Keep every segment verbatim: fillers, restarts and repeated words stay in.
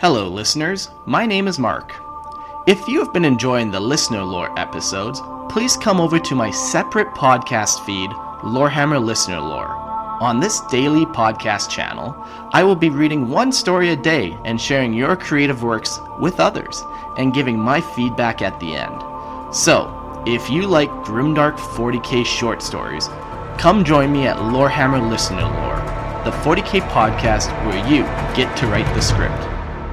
Hello, listeners. My name is Mark. If you have been enjoying the Listener Lore episodes, please come over to my separate podcast feed, Lorehammer Listener Lore. On this daily podcast channel, I will be reading one story a day and sharing your creative works with others and giving my feedback at the end. So, if you like grimdark forty K short stories, come join me at Lorehammer Listener Lore, the forty K podcast where you get to write the script.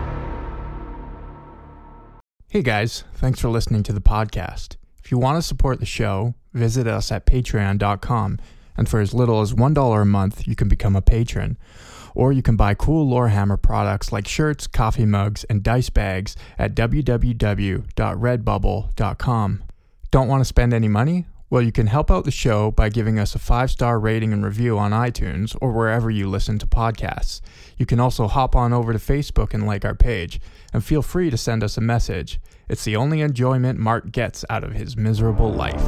Hey guys, thanks for listening to the podcast. If you want to support the show, visit us at patreon dot com, and for as little as one dollar a month, you can become a patron. Or you can buy cool Lorehammer products like shirts, coffee mugs, and dice bags at w w w dot redbubble dot com. Don't want to spend any money? Well, you can help out the show by giving us a five-star rating and review on iTunes or wherever you listen to podcasts. You can also hop on over to Facebook and like our page, and feel free to send us a message. It's the only enjoyment Mark gets out of his miserable life.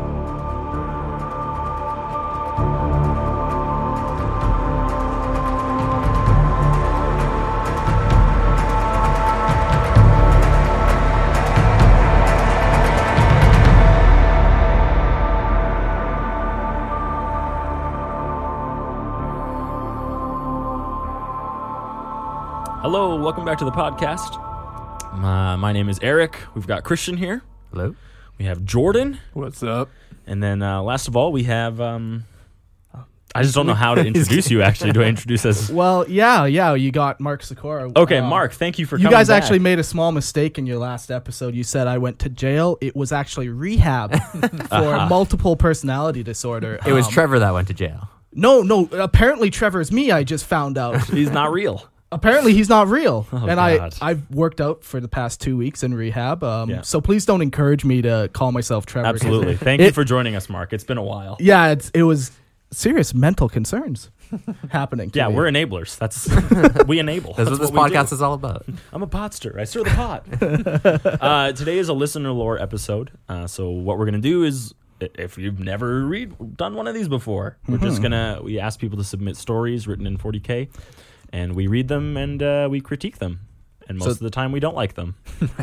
Hello, welcome back to the podcast. Uh, my name is Eric. We've got Christian here. Hello. We have Jordan. What's up? And then uh, last of all, we have... Um, I just don't know how to introduce you, actually. Do I introduce as... Well, yeah, yeah, you got Mark Sikora. Okay, Uh, Mark, thank you for You coming guys back. actually made a small mistake in your last episode. You said I went to jail. It was actually rehab for Uh-huh. multiple personality disorder. It was Um, Trevor that went to jail. No, no, apparently Trevor's me, I just found out. He's not real. Apparently he's not real. Oh, and I, God. I've worked out for the past two weeks in rehab. Um, Yeah. So please don't encourage me to call myself Trevor. 'cause Absolutely. it- Thank you it- for joining us, Mark. It's been a while. Yeah, it's, it was serious mental concerns happening. To Yeah, me. we're enablers. That's we enable. That's, what this we podcast do. is all about. I'm a potster. I stir the pot. uh, today is a listener lore episode. Uh, so what we're gonna do is, i- if you've never read done one of these before, we're just gonna we ask people to submit stories written in forty K, and we read them and uh, we critique them. And most So- of the time, we don't like them.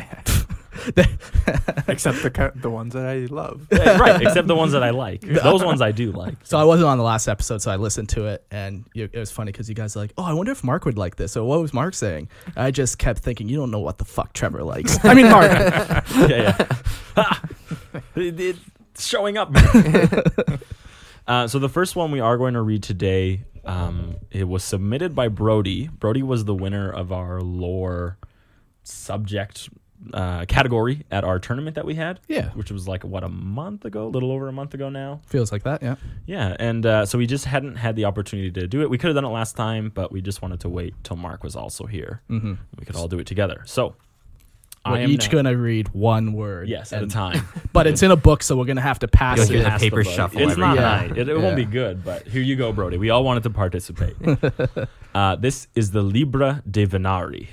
Except the ca- the ones that I love. Yeah, right, except the ones that I like. Those ones I do like. So I wasn't on the last episode, so I listened to it, and you, it was funny because you guys are like, "Oh, I wonder if Mark would like this." So what was Mark saying? I just kept thinking, "You don't know what the fuck Trevor likes." I mean, Mark. yeah, yeah. Ha! It- it's showing up. uh, so the first one we are going to read today, um, it was submitted by Brody. Brody was the winner of our lore subject uh, category at our tournament that we had. Yeah. Which was like, what, a month ago? A little over a month ago now. Feels like that, yeah. Yeah, and uh, so we just hadn't had the opportunity to do it. We could have done it last time, but we just wanted to wait till Mark was also here. Mm-hmm. We could all do it together. So We're I am each now- gonna read one word. Yes, at a and- time. But it's in a book, so we're gonna have to pass You'll it. hear the Pass paper book. shuffle It's every not time. right. It, it Yeah. won't be good, but here you go, Brody. We all wanted to participate. uh, this is the Libra de Venari.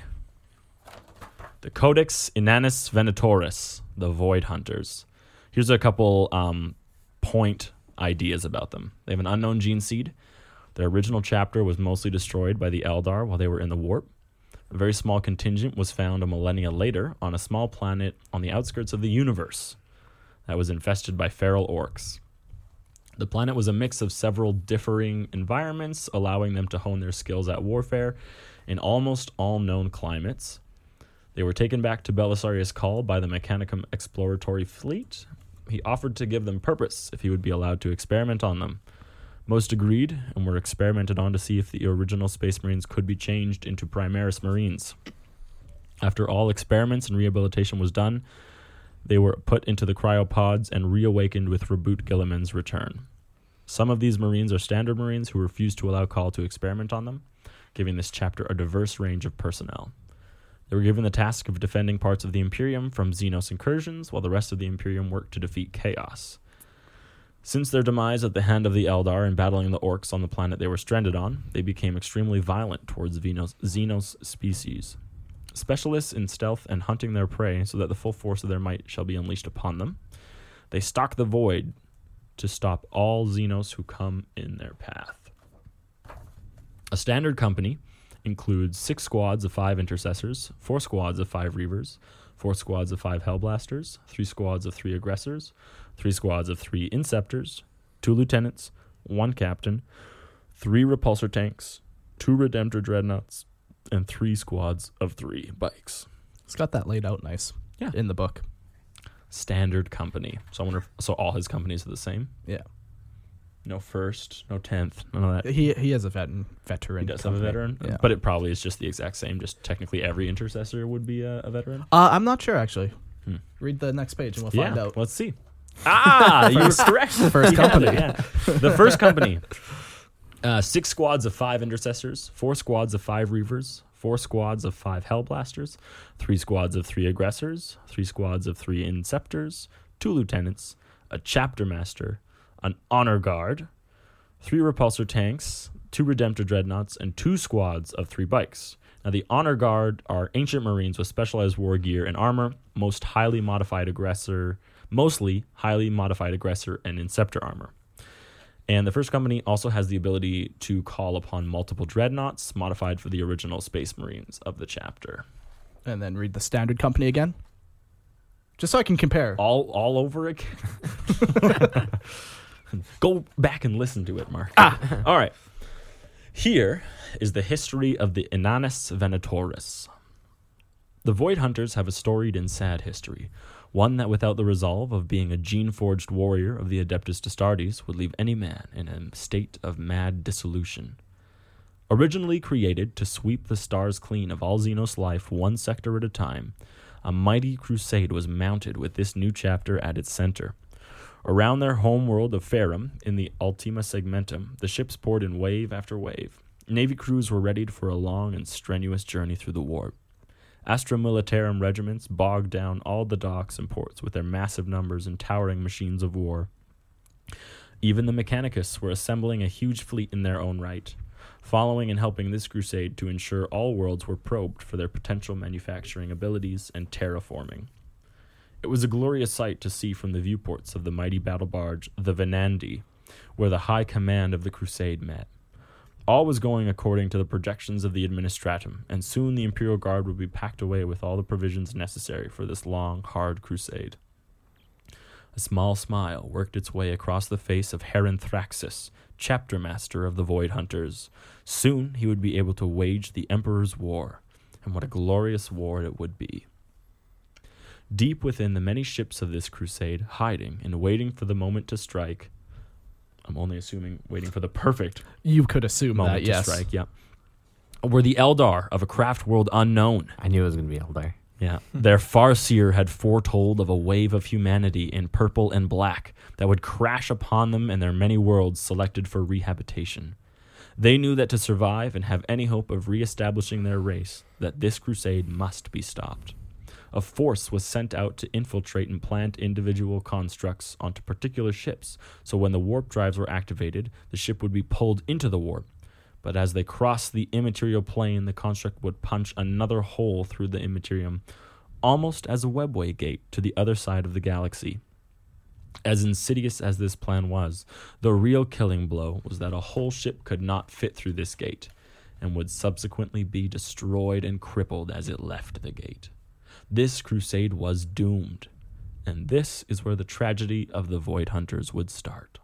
The Codex Inanus Venatoris, the Void Hunters. Here's a couple um, point ideas about them. They have an unknown gene seed. Their original chapter was mostly destroyed by the Eldar while they were in the warp. A very small contingent was found a millennia later on a small planet on the outskirts of the universe that was infested by feral orcs. The planet was a mix of several differing environments, allowing them to hone their skills at warfare in almost all known climates. They were taken back to Belisarius Cawl by the Mechanicum exploratory fleet. He offered to give them purpose if he would be allowed to experiment on them. Most agreed, and were experimented on to see if the original Space Marines could be changed into Primaris Marines. After all experiments and rehabilitation was done, they were put into the cryopods and reawakened with Reboot Gilliman's return. Some of these Marines are standard Marines who refused to allow Cawl to experiment on them, giving this chapter a diverse range of personnel. They were given the task of defending parts of the Imperium from Xenos incursions, while the rest of the Imperium worked to defeat Chaos. Since their demise at the hand of the Eldar and battling the orcs on the planet they were stranded on, they became extremely violent towards Xenos, Xenos species. Specialists in stealth and hunting their prey so that the full force of their might shall be unleashed upon them. They stalk the void to stop all Xenos who come in their path. A standard company includes six squads of five intercessors, four squads of five reavers, four squads of five hellblasters, three squads of three aggressors, three squads of three inceptors, two lieutenants, one captain, three repulsor tanks, two redemptor dreadnoughts, and three squads of three bikes. It's got that laid out nice. Yeah. In the book. Standard company. So I wonder if, so all his companies are the same? Yeah. No first, no tenth, none of that. He he has a vet, veteran. He does company. have a veteran, Yeah. but it probably is just the exact same. Just technically every intercessor would be a, a veteran. Uh, I'm not sure, actually. Hmm. Read the next page and we'll Yeah, find out. let's see. Ah, you were correct. First Yeah, company. yeah. The first company. Uh, six squads of five intercessors, four squads of five reavers, four squads of five hellblasters, three squads of three aggressors, three squads of three inceptors, two lieutenants, a chapter master, an honor guard, three repulsor tanks, two redemptor dreadnoughts, and two squads of three bikes. Now, the honor guard are ancient marines with specialized war gear and armor, most highly modified aggressor, mostly highly modified aggressor and inceptor armor. And the first company also has the ability to call upon multiple dreadnoughts, modified for the original Space Marines of the chapter. And then read the standard company again. Just so I can compare. All all over again. Go back and listen to it, Mark. Ah. All right. Here is the history of the Inanus Venatoris. The Void Hunters have a storied and sad history, one that without the resolve of being a gene-forged warrior of the Adeptus Astartes would leave any man in a state of mad dissolution. Originally created to sweep the stars clean of all Xenos life one sector at a time, a mighty crusade was mounted with this new chapter at its center. Around their homeworld of Ferrum, in the Ultima Segmentum, the ships poured in wave after wave. Navy crews were readied for a long and strenuous journey through the warp. Astra Militarum regiments bogged down all the docks and ports with their massive numbers and towering machines of war. Even the Mechanicus were assembling a huge fleet in their own right, following and helping this crusade to ensure all worlds were probed for their potential manufacturing abilities and terraforming. It was a glorious sight to see from the viewports of the mighty battle barge, the Venandi, where the high command of the crusade met. All was going according to the projections of the Administratum, and soon the Imperial Guard would be packed away with all the provisions necessary for this long, hard crusade. A small smile worked its way across the face of Heron Thraxus, chapter master of the Void Hunters. Soon he would be able to wage the Emperor's War, and what a glorious war it would be. Deep within the many ships of this crusade, hiding and waiting for the moment to strike, I'm only assuming waiting for the perfect You could assume moment that, to yes. strike, yeah, were the Eldar of a craft world unknown. I knew it was going to be Eldar. Yeah. Their Farseer had foretold of a wave of humanity in purple and black that would crash upon them and their many worlds selected for rehabilitation. They knew that to survive and have any hope of reestablishing their race, that this crusade must be stopped. A force was sent out to infiltrate and plant individual constructs onto particular ships, so when the warp drives were activated, the ship would be pulled into the warp. But as they crossed the immaterial plane, the construct would punch another hole through the immaterium, almost as a webway gate to the other side of the galaxy. As insidious as this plan was, the real killing blow was that a whole ship could not fit through this gate, and would subsequently be destroyed and crippled as it left the gate. This crusade was doomed, and this is where the tragedy of the Void Hunters would start.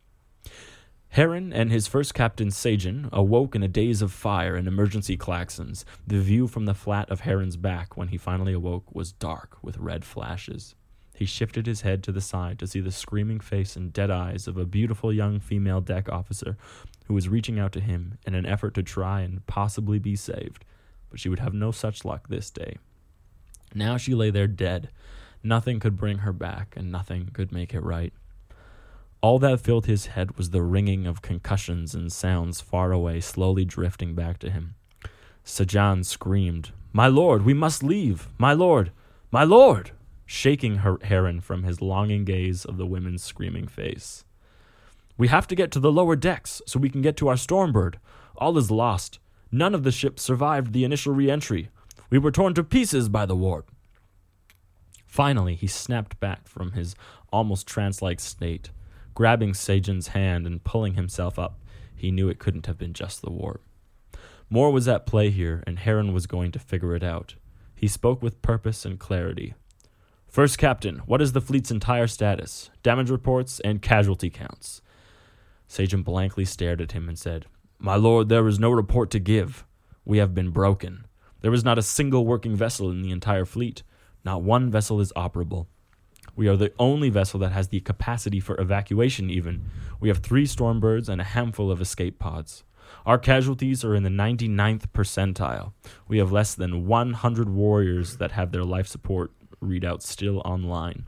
Heron and his first captain, Sajin, awoke in a daze of fire and emergency klaxons. The view from the flat of Heron's back when he finally awoke was dark with red flashes. He shifted his head to the side to see the screaming face and dead eyes of a beautiful young female deck officer who was reaching out to him in an effort to try and possibly be saved, but she would have no such luck this day. Now she lay there dead. Nothing could bring her back, and nothing could make it right. All that filled his head was the ringing of concussions and sounds far away, slowly drifting back to him. Sajan screamed, "My lord, we must leave! My lord! My lord!" shaking her Heron from his longing gaze of the woman's screaming face. "We have to get to the lower decks so we can get to our Stormbird. All is lost. None of the ships survived the initial re-entry. We were torn to pieces by the warp." Finally, he snapped back from his almost trance-like state. Grabbing Sajin's hand and pulling himself up, he knew it couldn't have been just the warp. More was at play here, and Heron was going to figure it out. He spoke with purpose and clarity. First Captain, what is the fleet's entire status? Damage reports and casualty counts. Sagen blankly stared at him and said, My lord, there is no report to give. We have been broken. There is not a single working vessel in the entire fleet. Not one vessel is operable. We are the only vessel that has the capacity for evacuation even. We have three Stormbirds and a handful of escape pods. Our casualties are in the ninety-ninth percentile. We have less than one hundred warriors that have their life support readout still online.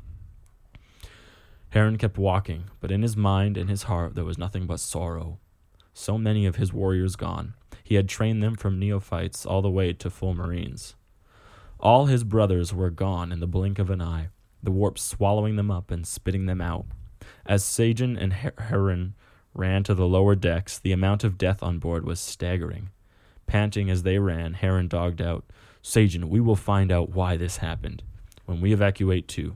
Heron kept walking, but in his mind and his heart there was nothing but sorrow. So many of his warriors gone. He had trained them from neophytes all the way to full marines. All his brothers were gone in the blink of an eye, the warp swallowing them up and spitting them out. As Sagen and Her- Heron ran to the lower decks, the amount of death on board was staggering. Panting as they ran, Heron dogged out, Sagen, we will find out why this happened when we evacuate too.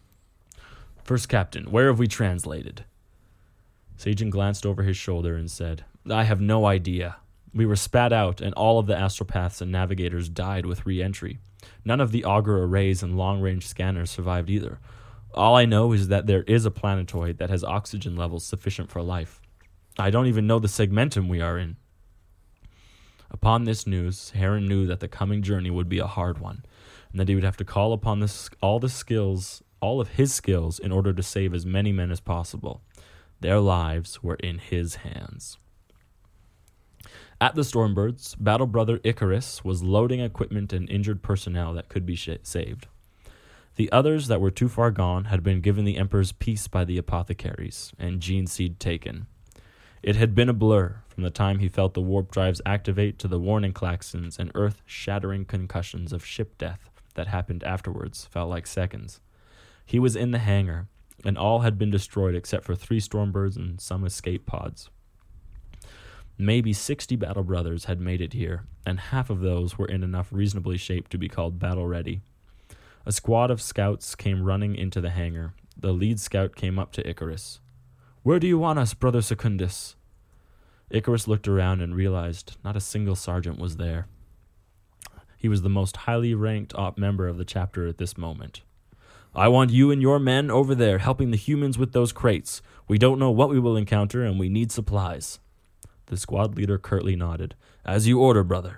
First Captain, where have we translated? Sagen glanced over his shoulder and said, I have no idea. We were spat out, and all of the astropaths and navigators died with re-entry. None of the auger arrays and long-range scanners survived either. All I know is that there is a planetoid that has oxygen levels sufficient for life. I don't even know the segmentum we are in. Upon this news, Heron knew that the coming journey would be a hard one, and that he would have to call upon this, all the skills, all of his skills, in order to save as many men as possible. Their lives were in his hands. At the Stormbirds, Battle Brother Icarus was loading equipment and injured personnel that could be sh- saved. The others that were too far gone had been given the Emperor's peace by the apothecaries, and gene seed taken. It had been a blur from the time he felt the warp drives activate to the warning klaxons and earth-shattering concussions of ship death that happened afterwards felt like seconds. He was in the hangar, and all had been destroyed except for three Stormbirds and some escape pods. Maybe sixty Battle Brothers had made it here, and half of those were in enough reasonably shape to be called battle-ready. A squad of scouts came running into the hangar. The lead scout came up to Icarus. Where do you want us, Brother Secundus? Icarus looked around and realized not a single sergeant was there. He was the most highly ranked op member of the chapter at this moment. I want you and your men over there helping the humans with those crates. We don't know what we will encounter, and we need supplies. The squad leader curtly nodded. As you order, brother.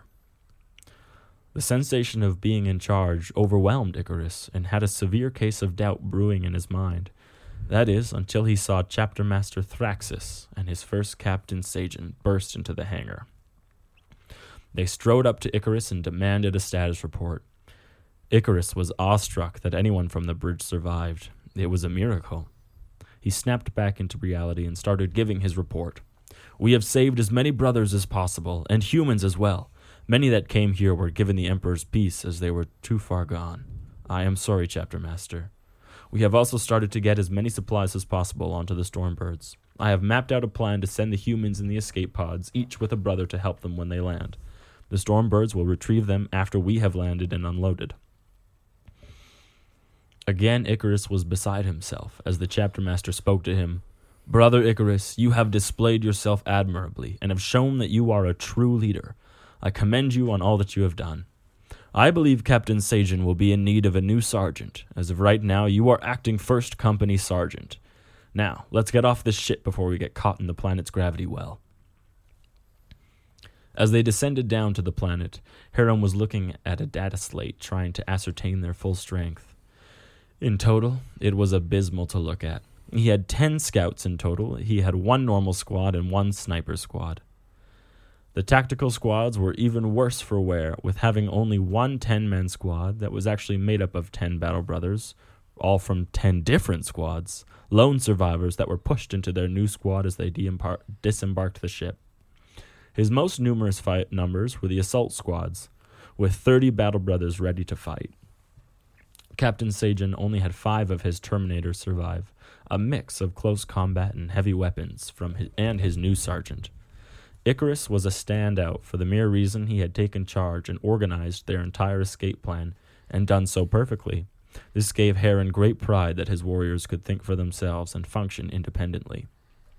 The sensation of being in charge overwhelmed Icarus and had a severe case of doubt brewing in his mind. That is, until he saw Chapter Master Thraxus and his first Captain Sagen burst into the hangar. They strode up to Icarus and demanded a status report. Icarus was awestruck that anyone from the bridge survived. It was a miracle. He snapped back into reality and started giving his report. We have saved as many brothers as possible, and humans as well. Many that came here were given the Emperor's peace as they were too far gone. I am sorry, Chapter Master. We have also started to get as many supplies as possible onto the Stormbirds. I have mapped out a plan to send the humans in the escape pods, each with a brother to help them when they land. The Stormbirds will retrieve them after we have landed and unloaded. Again, Icarus was beside himself as the Chapter Master spoke to him. Brother Icarus, you have displayed yourself admirably and have shown that you are a true leader. I commend you on all that you have done. I believe Captain Sagen will be in need of a new sergeant. As of right now, you are acting first company sergeant. Now, let's get off this ship before we get caught in the planet's gravity well. As they descended down to the planet, Heron was looking at a data slate trying to ascertain their full strength. In total, it was abysmal to look at. He had ten scouts in total. He had one normal squad and one sniper squad. The tactical squads were even worse for wear, with having only one ten-man squad that was actually made up of ten Battle Brothers, all from ten different squads, lone survivors that were pushed into their new squad as they de-embar- disembarked the ship. His most numerous fight numbers were the assault squads, with thirty Battle Brothers ready to fight. Captain Sagen only had five of his Terminators survive, a mix of close combat and heavy weapons from his, and his new sergeant. Icarus was a standout for the mere reason he had taken charge and organized their entire escape plan, and done so perfectly. This gave Heron great pride that his warriors could think for themselves and function independently.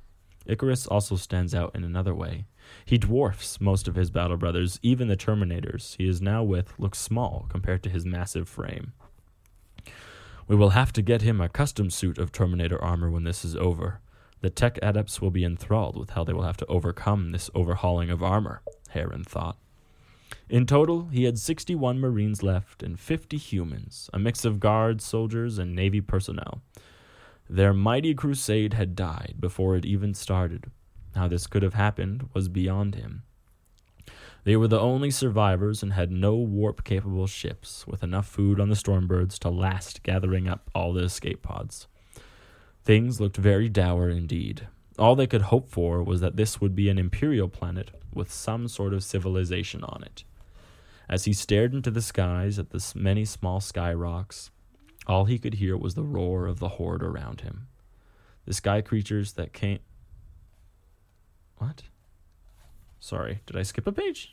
Icarus also stands out in another way. He dwarfs most of his battle brothers, even the Terminators he is now with looks small compared to his massive frame. We will have to get him a custom suit of Terminator armor when this is over. The tech adepts will be enthralled with how they will have to overcome this overhauling of armor, Heron thought. In total, he had sixty-one Marines left and fifty humans, a mix of guards, soldiers, and Navy personnel. Their mighty crusade had died before it even started. How this could have happened was beyond him. They were the only survivors and had no warp-capable ships, with enough food on the Stormbirds to last gathering up all the escape pods. Things looked very dour indeed. All they could hope for was that this would be an Imperial planet with some sort of civilization on it. As he stared into the skies at the many small sky rocks, all he could hear was the roar of the horde around him. The sky creatures that came... What? Sorry, did I skip a page?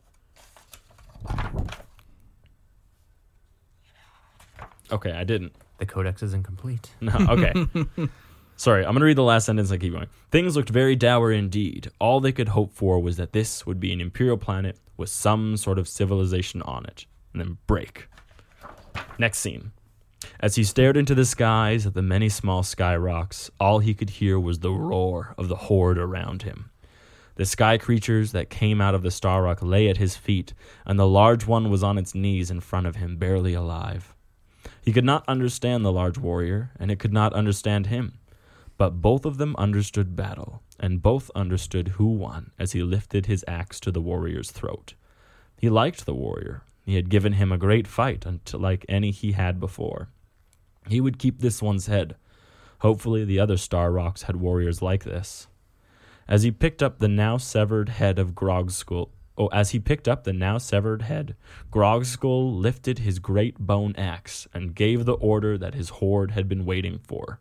Okay, I didn't. The codex is incomplete. No, okay. Sorry, I'm going to read the last sentence and keep going. Things looked very dour indeed. All they could hope for was that this would be an Imperial planet with some sort of civilization on it. And then break. Next scene. As he stared into the skies at the many small sky rocks, all he could hear was the roar of the horde around him. The sky creatures that came out of the star rock lay at his feet, and the large one was on its knees in front of him, barely alive. He could not understand the large warrior, and it could not understand him. But both of them understood battle, and both understood who won as he lifted his axe to the warrior's throat. He liked the warrior. He had given him a great fight, until like any he had before. He would keep this one's head. Hopefully the other star rocks had warriors like this. As he picked up the now severed head of Grogskull, oh, as he picked up the now severed head, Grogskull lifted his great bone axe and gave the order that his horde had been waiting for.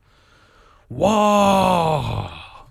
Whoa!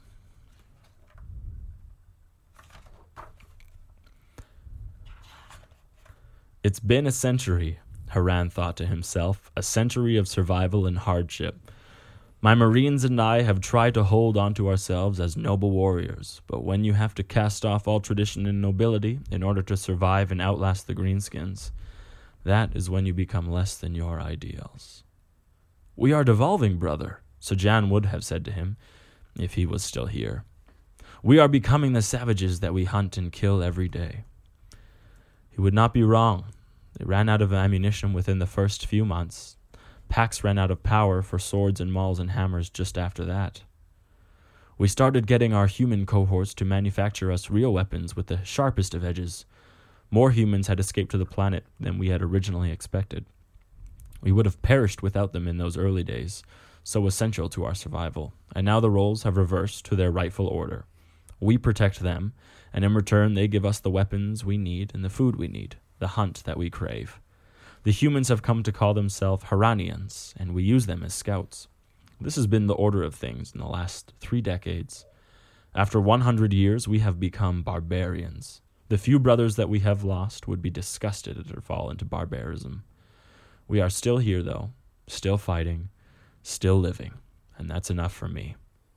It's been a century, Haran thought to himself, a century of survival and hardship. My Marines and I have tried to hold on to ourselves as noble warriors, but when you have to cast off all tradition and nobility in order to survive and outlast the Greenskins, that is when you become less than your ideals. We are devolving, brother, Sajan would have said to him, if he was still here. We are becoming the savages that we hunt and kill every day. He would not be wrong. They ran out of ammunition within the first few months. Packs ran out of power for swords and mauls and hammers just after that. We started getting our human cohorts to manufacture us real weapons with the sharpest of edges. More humans had escaped to the planet than we had originally expected. We would have perished without them in those early days, so essential to our survival, and now the roles have reversed to their rightful order. We protect them, and in return they give us the weapons we need and the food we need, the hunt that we crave. The humans have come to call themselves Haranians, and we use them as scouts. This has been the order of things in the last three decades. After one hundred years, we have become barbarians. The few brothers that we have lost would be disgusted at our fall into barbarism. We are still here, though, still fighting, still living, and that's enough for me.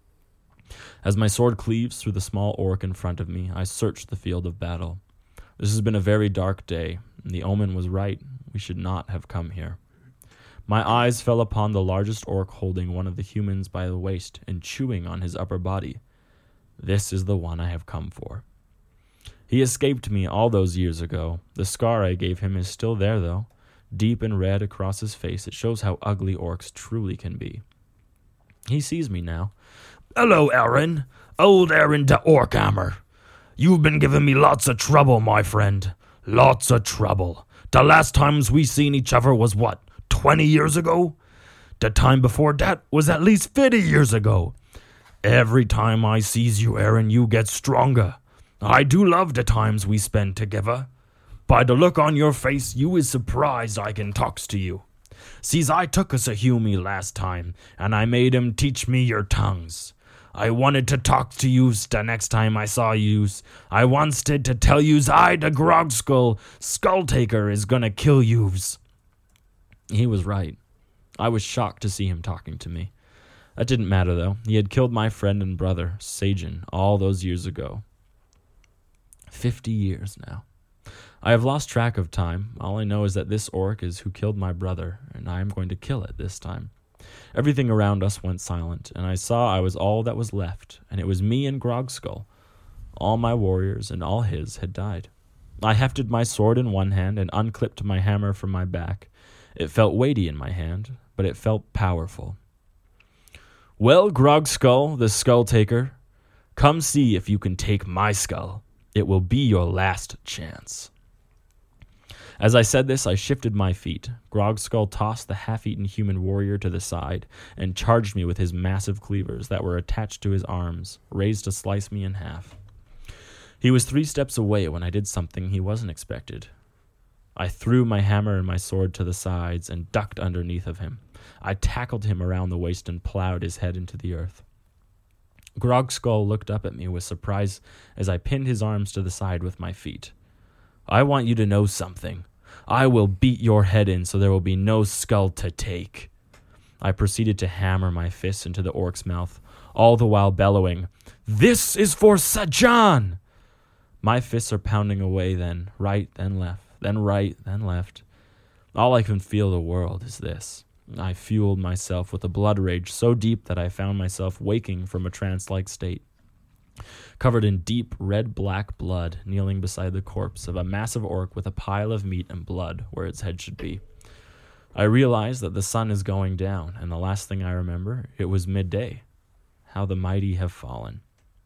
As my sword cleaves through the small orc in front of me, I search the field of battle. This has been a very dark day, and the omen was right. We should not have come here. My eyes fell upon the largest orc holding one of the humans by the waist and chewing on his upper body. This is the one I have come for. He escaped me all those years ago. The scar I gave him is still there, though. Deep and red across his face, it shows how ugly orcs truly can be. He sees me now. Hello, Aaron. Old Aaron de Orkhammer. You've been giving me lots of trouble, my friend. Lots of trouble. The last times we seen each other was what, twenty years ago? The time before that was at least fifty years ago. Every time I sees you, Aaron, you get stronger. I do love the times we spend together. By the look on your face, you is surprised I can talks to you. Sees I took us a Hume last time, and I made him teach me your tongues. I wanted to talk to yous the next time I saw yous. I wanted to tell yous I, the Grogskull, Skulltaker, is gonna kill yous. He was right. I was shocked to see him talking to me. That didn't matter, though. He had killed my friend and brother, Sajin, all those years ago. Fifty years now. I have lost track of time. All I know is that this orc is who killed my brother, and I am going to kill it this time. Everything around us went silent, and I saw I was all that was left, and it was me and Grogskull. All my warriors and all his had died. I hefted my sword in one hand and unclipped my hammer from my back. It felt weighty in my hand, but it felt powerful. Well, Grogskull, the skull taker, come see if you can take my skull. It will be your last chance. As I said this, I shifted my feet. Grogskull tossed the half-eaten human warrior to the side and charged me with his massive cleavers that were attached to his arms, raised to slice me in half. He was three steps away when I did something he wasn't expected. I threw my hammer and my sword to the sides and ducked underneath of him. I tackled him around the waist and plowed his head into the earth. Grogskull looked up at me with surprise as I pinned his arms to the side with my feet. I want you to know something. I will beat your head in so there will be no skull to take. I proceeded to hammer my fist into the orc's mouth, all the while bellowing, "This is for Sajan!" My fists are pounding away then, right, then left, then right, then left. All I can feel the world is this. I fueled myself with a blood rage so deep that I found myself waking from a trance-like state. Covered in deep red-black blood, kneeling beside the corpse of a massive orc with a pile of meat and blood where its head should be. I realize that the sun is going down, and the last thing I remember, it was midday. How the mighty have fallen.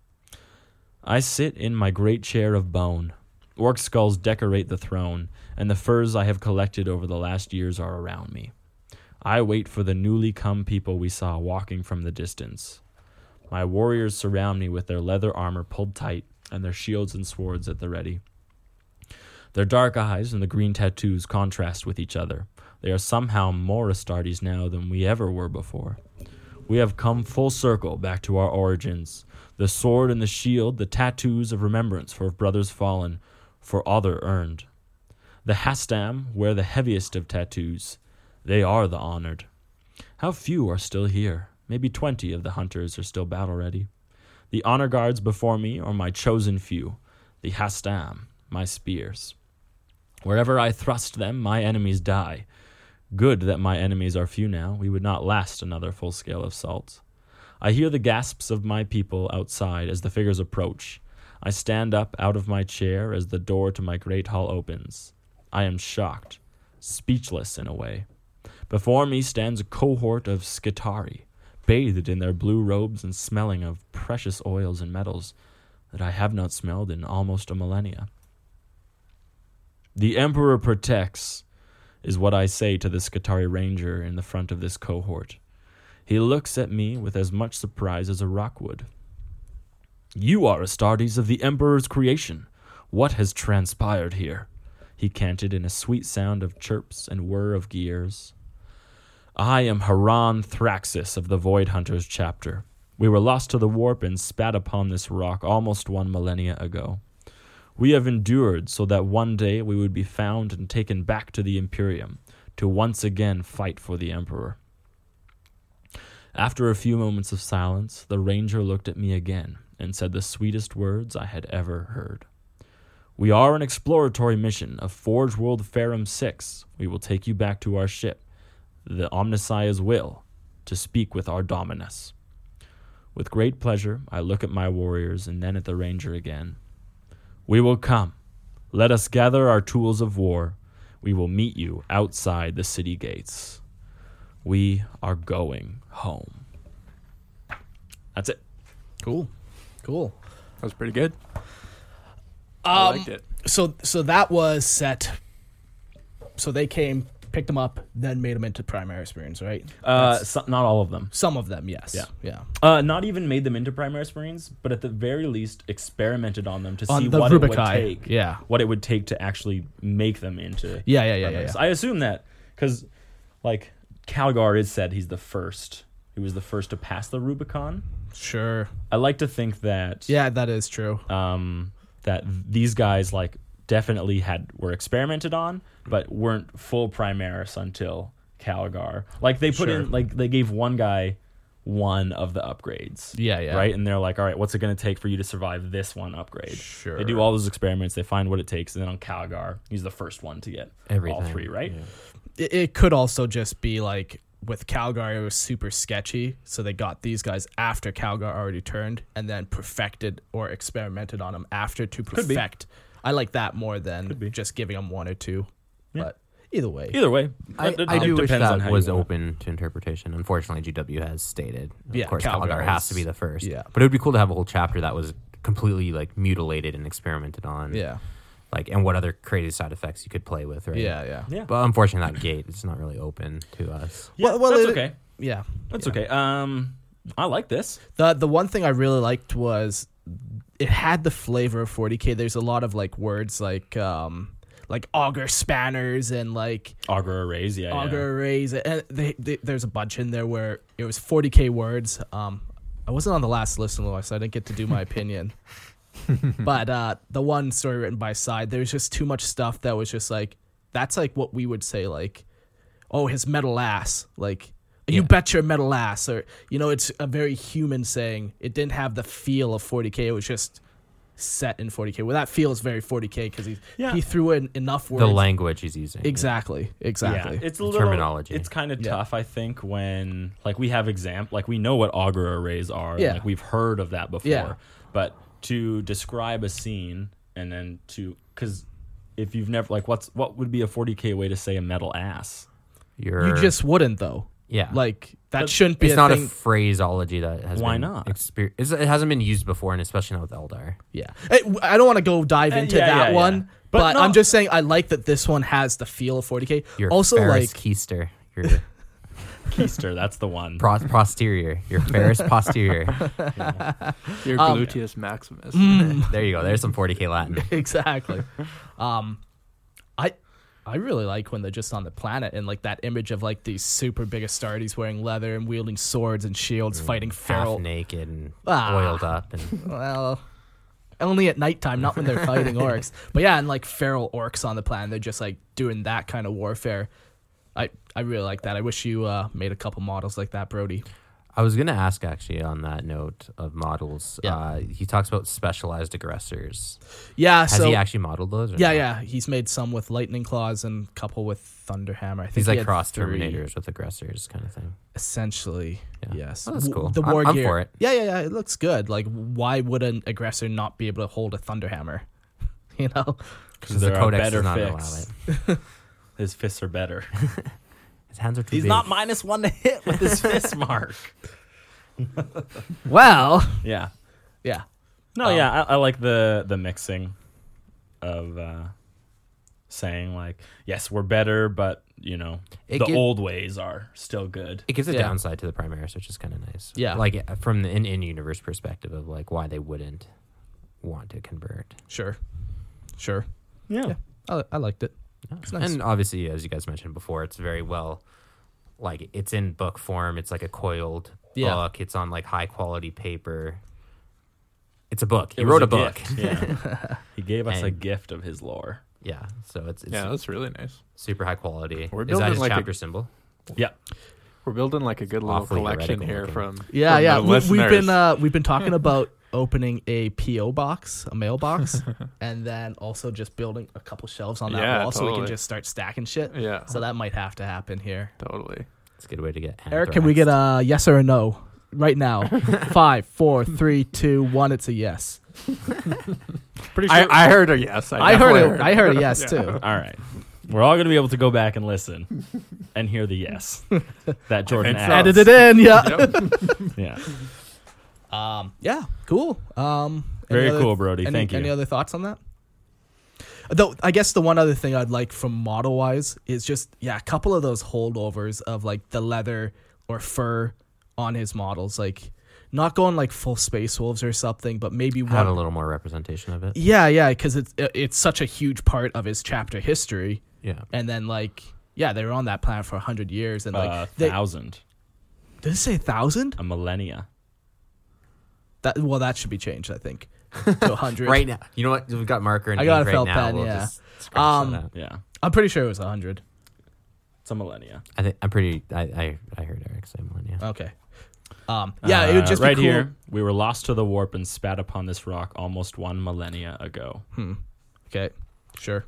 I sit in my great chair of bone. Orc skulls decorate the throne, and the furs I have collected over the last years are around me. I wait for the newly come people we saw walking from the distance. My warriors surround me with their leather armor pulled tight and their shields and swords at the ready. Their dark eyes and the green tattoos contrast with each other. They are somehow more Astartes now than we ever were before. We have come full circle back to our origins. The sword and the shield, the tattoos of remembrance for brothers fallen, for other earned. The Hastam wear the heaviest of tattoos. They are the honored. How few are still here. Maybe twenty of the hunters are still battle-ready. The honor guards before me are my chosen few, the Hastam, my spears. Wherever I thrust them, my enemies die. Good that my enemies are few now. We would not last another full-scale assault. I hear the gasps of my people outside as the figures approach. I stand up out of my chair as the door to my great hall opens. I am shocked, speechless in a way. Before me stands a cohort of Skitarii, bathed in their blue robes and smelling of precious oils and metals that I have not smelled in almost a millennia. The Emperor protects, is what I say to the Skitarii ranger in the front of this cohort. He looks at me with as much surprise as a rock would. You are Astartes of the Emperor's creation. What has transpired here? He canted in a sweet sound of chirps and whir of gears. I am Haran Thraxis of the Void Hunters chapter. We were lost to the warp and spat upon this rock almost one millennia ago. We have endured so that one day we would be found and taken back to the Imperium to once again fight for the Emperor. After a few moments of silence, the ranger looked at me again and said the sweetest words I had ever heard. We are an exploratory mission of Forge World Ferrum six. We will take you back to our ship, the Omnissiah's will, to speak with our Dominus. With great pleasure, I look at my warriors and then at the ranger again. We will come. Let us gather our tools of war. We will meet you outside the city gates. We are going home. That's it. Cool. Cool. That was pretty good. Um, I liked it. So so that was set. So they came, picked them up, then made them into primary experience, right? Uh, That's- so, not all of them. some of them, yes. Yeah. Yeah. Uh, not even made them into Primaris Marines, but at the very least experimented on them to On see the what it would Rubikai, take. yeah. What it would take to actually make them into. Yeah, yeah, yeah, yeah, Primaris. yeah. I assume that because, like, Calgar is said he's the first. He was the first to pass the Rubicon. Sure. I like to think that. Yeah, that is true. Um, that these guys like definitely had were experimented on, but weren't full Primaris until Calgar. Like they put Sure. in, like they gave one guy one of the upgrades. Yeah, yeah. Right? And they're like, all right, what's it going to take for you to survive this one upgrade? Sure. They do all those experiments. They find what it takes. And then on Calgar, he's the first one to get Everything. all three, right? Yeah. It, it could also just be like with Calgar, it was super sketchy. So they got these guys after Calgar already turned and then perfected or experimented on them after to Could be. perfect. I like that more than Could be. just giving them one or two. Yeah. But either way. Either way, I, it- I it do wish depends on that how was you wanna- open to interpretation. Unfortunately, G W has stated, of Yeah, course, Calgar Calgar has is- to be the first. yeah. But it would be cool to have a whole chapter that was completely like mutilated and experimented on. Yeah. Like, and what other crazy side effects you could play with, right? Yeah, yeah. Yeah. But unfortunately, that gate is not really open to us. Yeah, Well- well, that's it- okay. Yeah. That's Yeah. okay. Um, I like this. The the one thing I really liked was it had the flavor of forty K. There's a lot of like words like um like auger spanners and like Augur arrays, yeah. yeah. auger arrays, and they, they, there's a bunch in there where it was forty K words. Um, I wasn't on the last listen, Laura, so I didn't get to do my opinion. But uh, the one story written by Side, there was just too much stuff that was just like, that's like what we would say, like, oh, his metal ass, like, you Yeah. bet your metal ass, or you know, it's a very human saying. It didn't have the feel of forty K. It was just set in forty K. Well, that feels very forty K because he Yeah. he threw in enough words. The language he's using. Exactly, exactly. Yeah, it's a The little, terminology. It's kind of Yeah. tough, I think, when like we have exam, like we know what augur arrays are. and, Yeah. like we've heard of that before. Yeah. But to describe a scene and then to because if you've never like what's what would be a forty K way to say a metal ass? You're, You just wouldn't though. yeah. Like that But shouldn't be it's a not thing. a phraseology that has Why been not? exper- it's- it hasn't been used before, and especially not with Eldar. Yeah, I, I don't want to go dive Uh, into yeah, that yeah, one, yeah. but, But no- I'm just saying I like that this one has the feel of forty K. Your Also, Ferris like Keister. Your Keister, that's the one. pro- posterior. Your Ferris posterior. Your Um, gluteus maximus. There you go. There's some forty K Latin. exactly. um, I I really like when they're just on the planet and like that image of like these super big Astartes wearing leather and wielding swords and shields, fighting Half feral. naked and Ah. oiled up. And Well, only at nighttime, not when they're fighting orcs. But yeah, and like feral orcs on the planet, they're just like doing that kind of warfare. I, I really like that. I wish you uh, made a couple models like that, Brody. I was going to ask, actually, on that note of models. Yeah. Uh, he talks about specialized aggressors. Yeah, Has so he actually modeled those? Or yeah, not? yeah, he's made some with lightning claws and a couple with thunderhammer. I think He's he like had cross three, terminators with aggressors, kind of thing. essentially. Yeah. Yes, Oh, that's W- cool. The I'm- war I'm gear. for it. Yeah, yeah, yeah. It looks good. Like, why would an aggressor not be able to hold a thunderhammer? You know, Because the there are codex better does not fix. allow His fists are better. His hands are too He's big. not minus one to hit with his fist mark. well, Yeah. yeah, No, Um, yeah, I, I like the the mixing of uh, saying like, yes, we're better, but you know, It the give- old ways are still good. It gives a Yeah. downside to the Primaris, which is kind of nice. Yeah. Like from the in, in universe perspective of like why they wouldn't want to convert. sure, sure. Yeah. Yeah. I, I liked it. It's nice. And obviously, as you guys mentioned before, it's very well, like it's in book form. It's like a coiled Yeah. book. It's on like high quality paper. It's a book. He It was wrote a, book. gift, Yeah. He gave us a And- gift of his lore. Yeah, so it's, it's Yeah, that's really nice. super high quality. We're Is building that his like a- chapter symbol? Yeah. We're building like a good little Awfully collection heretical here looking. from Yeah, from yeah. the We, we've listeners. been uh, we've been talking about opening a P O box, a mailbox, and then also just building a couple shelves on that Yeah, wall so we can totally. just start stacking shit. yeah, So that might have to happen here. totally. It's a good way to get. Eric, can we get anthraxed. a yes or a no right now? Five, four, three, two, one. It's a yes. Pretty I, sure. I heard a yes. I, I heard definitely it. I heard a yes Yeah. too. All right. We're all going to be able to go back and listen and hear the yes that Jordan think so. added. Edit it in, yeah. Yep. Yeah. Um, yeah, cool. Um, any Very other- cool, Brody. Any, Thank you. Any other thoughts on that? Though I guess the one other thing I'd like from model wise is just yeah, a couple of those holdovers of like the leather or fur on his models, like not going like full Space Wolves or something, but maybe Had a one. little more representation of it. Yeah, yeah, because it's it's such a huge part of his chapter history, Yeah. and then like yeah, they were on that planet for a hundred years, and like Uh, they, thousand. did it say thousand? A millennia. That well, that should be changed, I think, to a hundred. Right now, you know what? We've got marker and I got ink a right felt now. pen, We'll yeah. just scratch Um, that out. Yeah. I'm pretty sure it was a hundred. It's a millennia. I think I'm pretty. I, I I heard Eric say millennia. Okay. Um, yeah, it would just Uh, right be cool. here. We were lost to the warp and spat upon this rock almost one millennia ago. Okay, sure.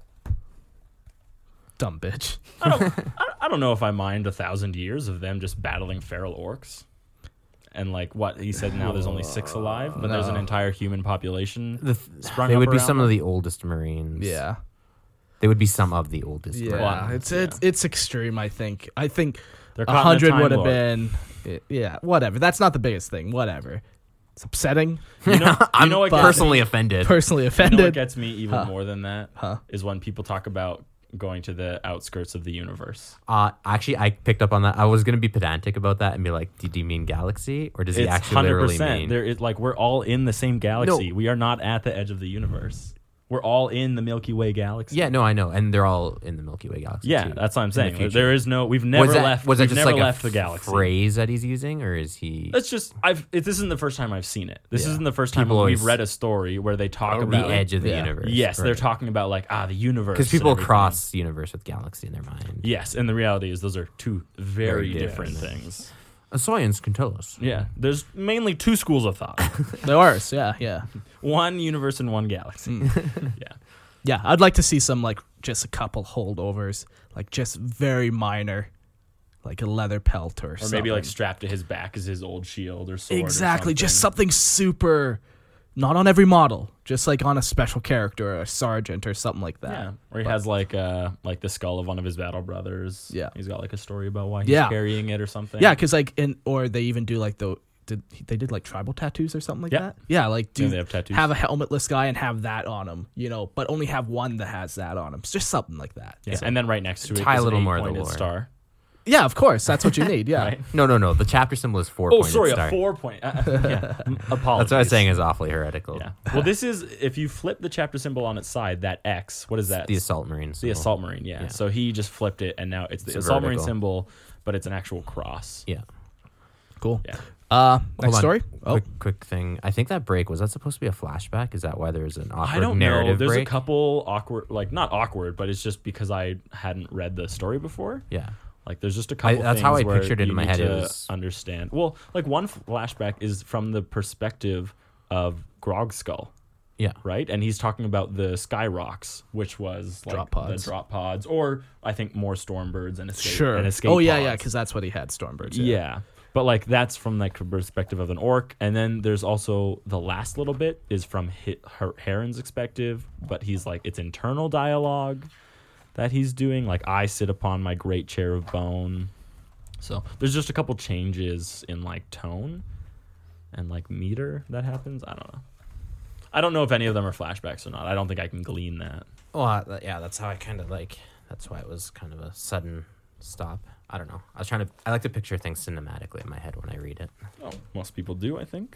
Dumb bitch. I don't, I, I don't know if I mind a thousand years of them just battling feral orcs. And like what he said, now there's only six alive, but there's an No. entire human population. The sprung they up would be around some them. of the oldest Marines. Yeah. They would be some of the oldest. Yeah, Well, it's yeah. it's it's extreme. I think. I think They're a caught in a hundred time would have warp. been. Yeah, whatever. That's not the biggest thing. Whatever. It's upsetting. You know, you I'm know what gets personally me, offended. Personally you offended. know what gets me even Huh. more than that Huh. is when people talk about going to the outskirts of the universe. Uh, actually, I picked up on that. I was going to be pedantic about that and be like, "Did he mean galaxy, or does he It's actually literally mean?" There is like we're all in the same galaxy. We are not at the edge of the universe. We're all in the Milky Way galaxy. Yeah, no, I know, and they're all in the Milky Way galaxy. Yeah, too, that's what I'm in the saying. future. There is no. We've never was that, left. Was that we've just never like left a the galaxy. phrase that he's using, or is he? That's just I've. It, this isn't the first time I've seen it. This Yeah. isn't the first time People we've always- read a story where they talk the about edge of the Yeah. universe. Yes, they're right. talking about like ah the universe because and people everything. cross universe with galaxy in their mind. Yes, and the reality is those are two very, Very different different. things. A science can tell us. Yeah, there's mainly two schools of thought: There are. Yeah, yeah, one universe and one galaxy. Mm. Yeah, yeah. I'd like to see some like just a couple holdovers, like just very minor, like a leather pelt or, or something. maybe like strapped to his back is his old shield or sword. or exactly, just something. something super. Not on every model, just like on a special character or a sergeant or something like that. Yeah, or he has like uh like the skull of one of his battle brothers. Yeah. he's got like a story about why he's Yeah. carrying it or something. Yeah, because like in or they even do like the did they did like tribal tattoos or something like Yeah. that. Yeah, like do Yeah, they have tattoos. have a helmetless guy and have that on him, you know, but only have one that has that on him. It's just something like that. Yeah, and then right next to it Tie a is little an more of the eight-pointed lore. star. Yeah, of course, that's what you need. Yeah, Right? No, no, no. The chapter symbol is four. Oh, pointed sorry, star. a four point. Uh, yeah, m- apologies. That's what I was saying is awfully heretical. Yeah. Well, this is if you flip the chapter symbol on its side, that X. What is that? The assault marines. The assault marine. Yeah. Yeah. So he just flipped it, and now it's the It's a assault marine vertical. symbol, but it's an actual cross. Yeah. cool. Yeah. Uh, Hold next on. story. Oh, Quick, quick thing. I think that break was that supposed to be a flashback? Is that why there's an awkward I don't know. narrative There's break? a couple awkward, like not awkward, but it's just because I hadn't read the story before. Yeah. Like there's just a couple. that's how things I where pictured it in you my need head. It to was- understand. Well, like one flashback is from the perspective of Grog Skull. Yeah. Right, and he's talking about the Sky Rocks, which was like Drop pods. the drop pods, or I think more Stormbirds and escape. sure. And escape Oh yeah, yeah, pods. because that's what he had. Stormbirds. Yeah. But like that's from like the perspective of an orc, and then there's also the last little bit is from Hi- Her- Heron's perspective, but he's like it's internal dialogue that he's doing. Like I sit upon my great chair of bone. So there's just a couple changes in like tone and like meter that happens. I don't know. I don't know if any of them are flashbacks or not. I don't think I can glean that. Well, uh, yeah, that's how I kind of like. That's why it was kind of a sudden stop. I don't know. I was trying to. I like to picture things cinematically in my head when I read it. Oh, most people do, I think.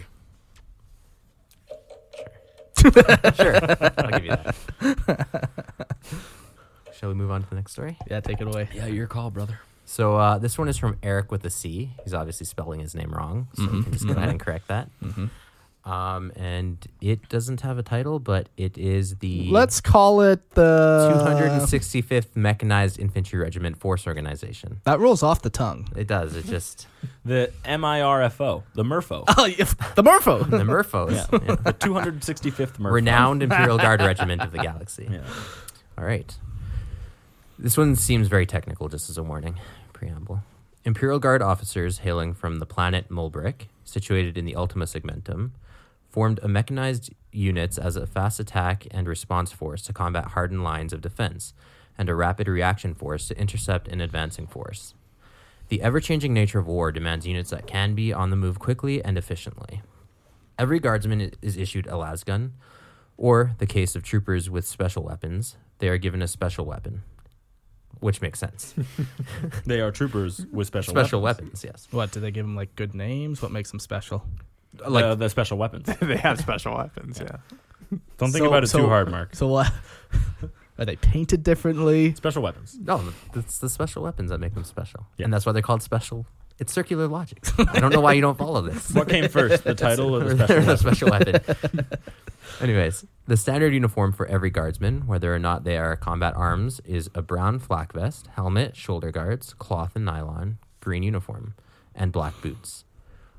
Sure, I'll give you that. Shall we move on to the next story? Yeah, take it away. Yeah, your call, brother. So uh, this one is from Eric with a C. He's obviously spelling his name wrong, so we can just go ahead and correct that. Um, and it doesn't have a title, but it is the Let's call it the two hundred sixty-fifth Mechanized Infantry Regiment Force Organization. That rolls off the tongue. It does. It just The M I R F O, the Murfo. Oh, if- the Murpho. the Murphos, Yeah. yeah. The two hundred sixty-fifth Murpho. Renowned Imperial Guard Regiment of the galaxy. Yeah. All right. This one seems very technical, just as a warning. Preamble. Imperial Guard officers hailing from the planet Mulbrick, situated in the Ultima Segmentum, formed a mechanized units as a fast attack and response force to combat hardened lines of defense, and a rapid reaction force to intercept an advancing force. The ever-changing nature of war demands units that can be on the move quickly and efficiently. Every guardsman is issued a lasgun, or, the case of troopers with special weapons, they are given a special weapon, which makes sense. They are troopers with special Special weapons. weapons, yes. What, do they give them like good names? What makes them special? Like uh, the special weapons. They have special weapons, yeah. Don't think So- about it so- too hard, Mark. So what? Are they painted differently? Special weapons. No, it's the special weapons that make them special. Yeah. And that's why they're called special. It's circular logic. I don't know why you don't follow this. What came first, the title or the Or special the weapon? special weapon. Anyways, the standard uniform for every guardsman, whether or not they are combat arms, is a brown flak vest, helmet, shoulder guards, cloth and nylon, green uniform, and black boots.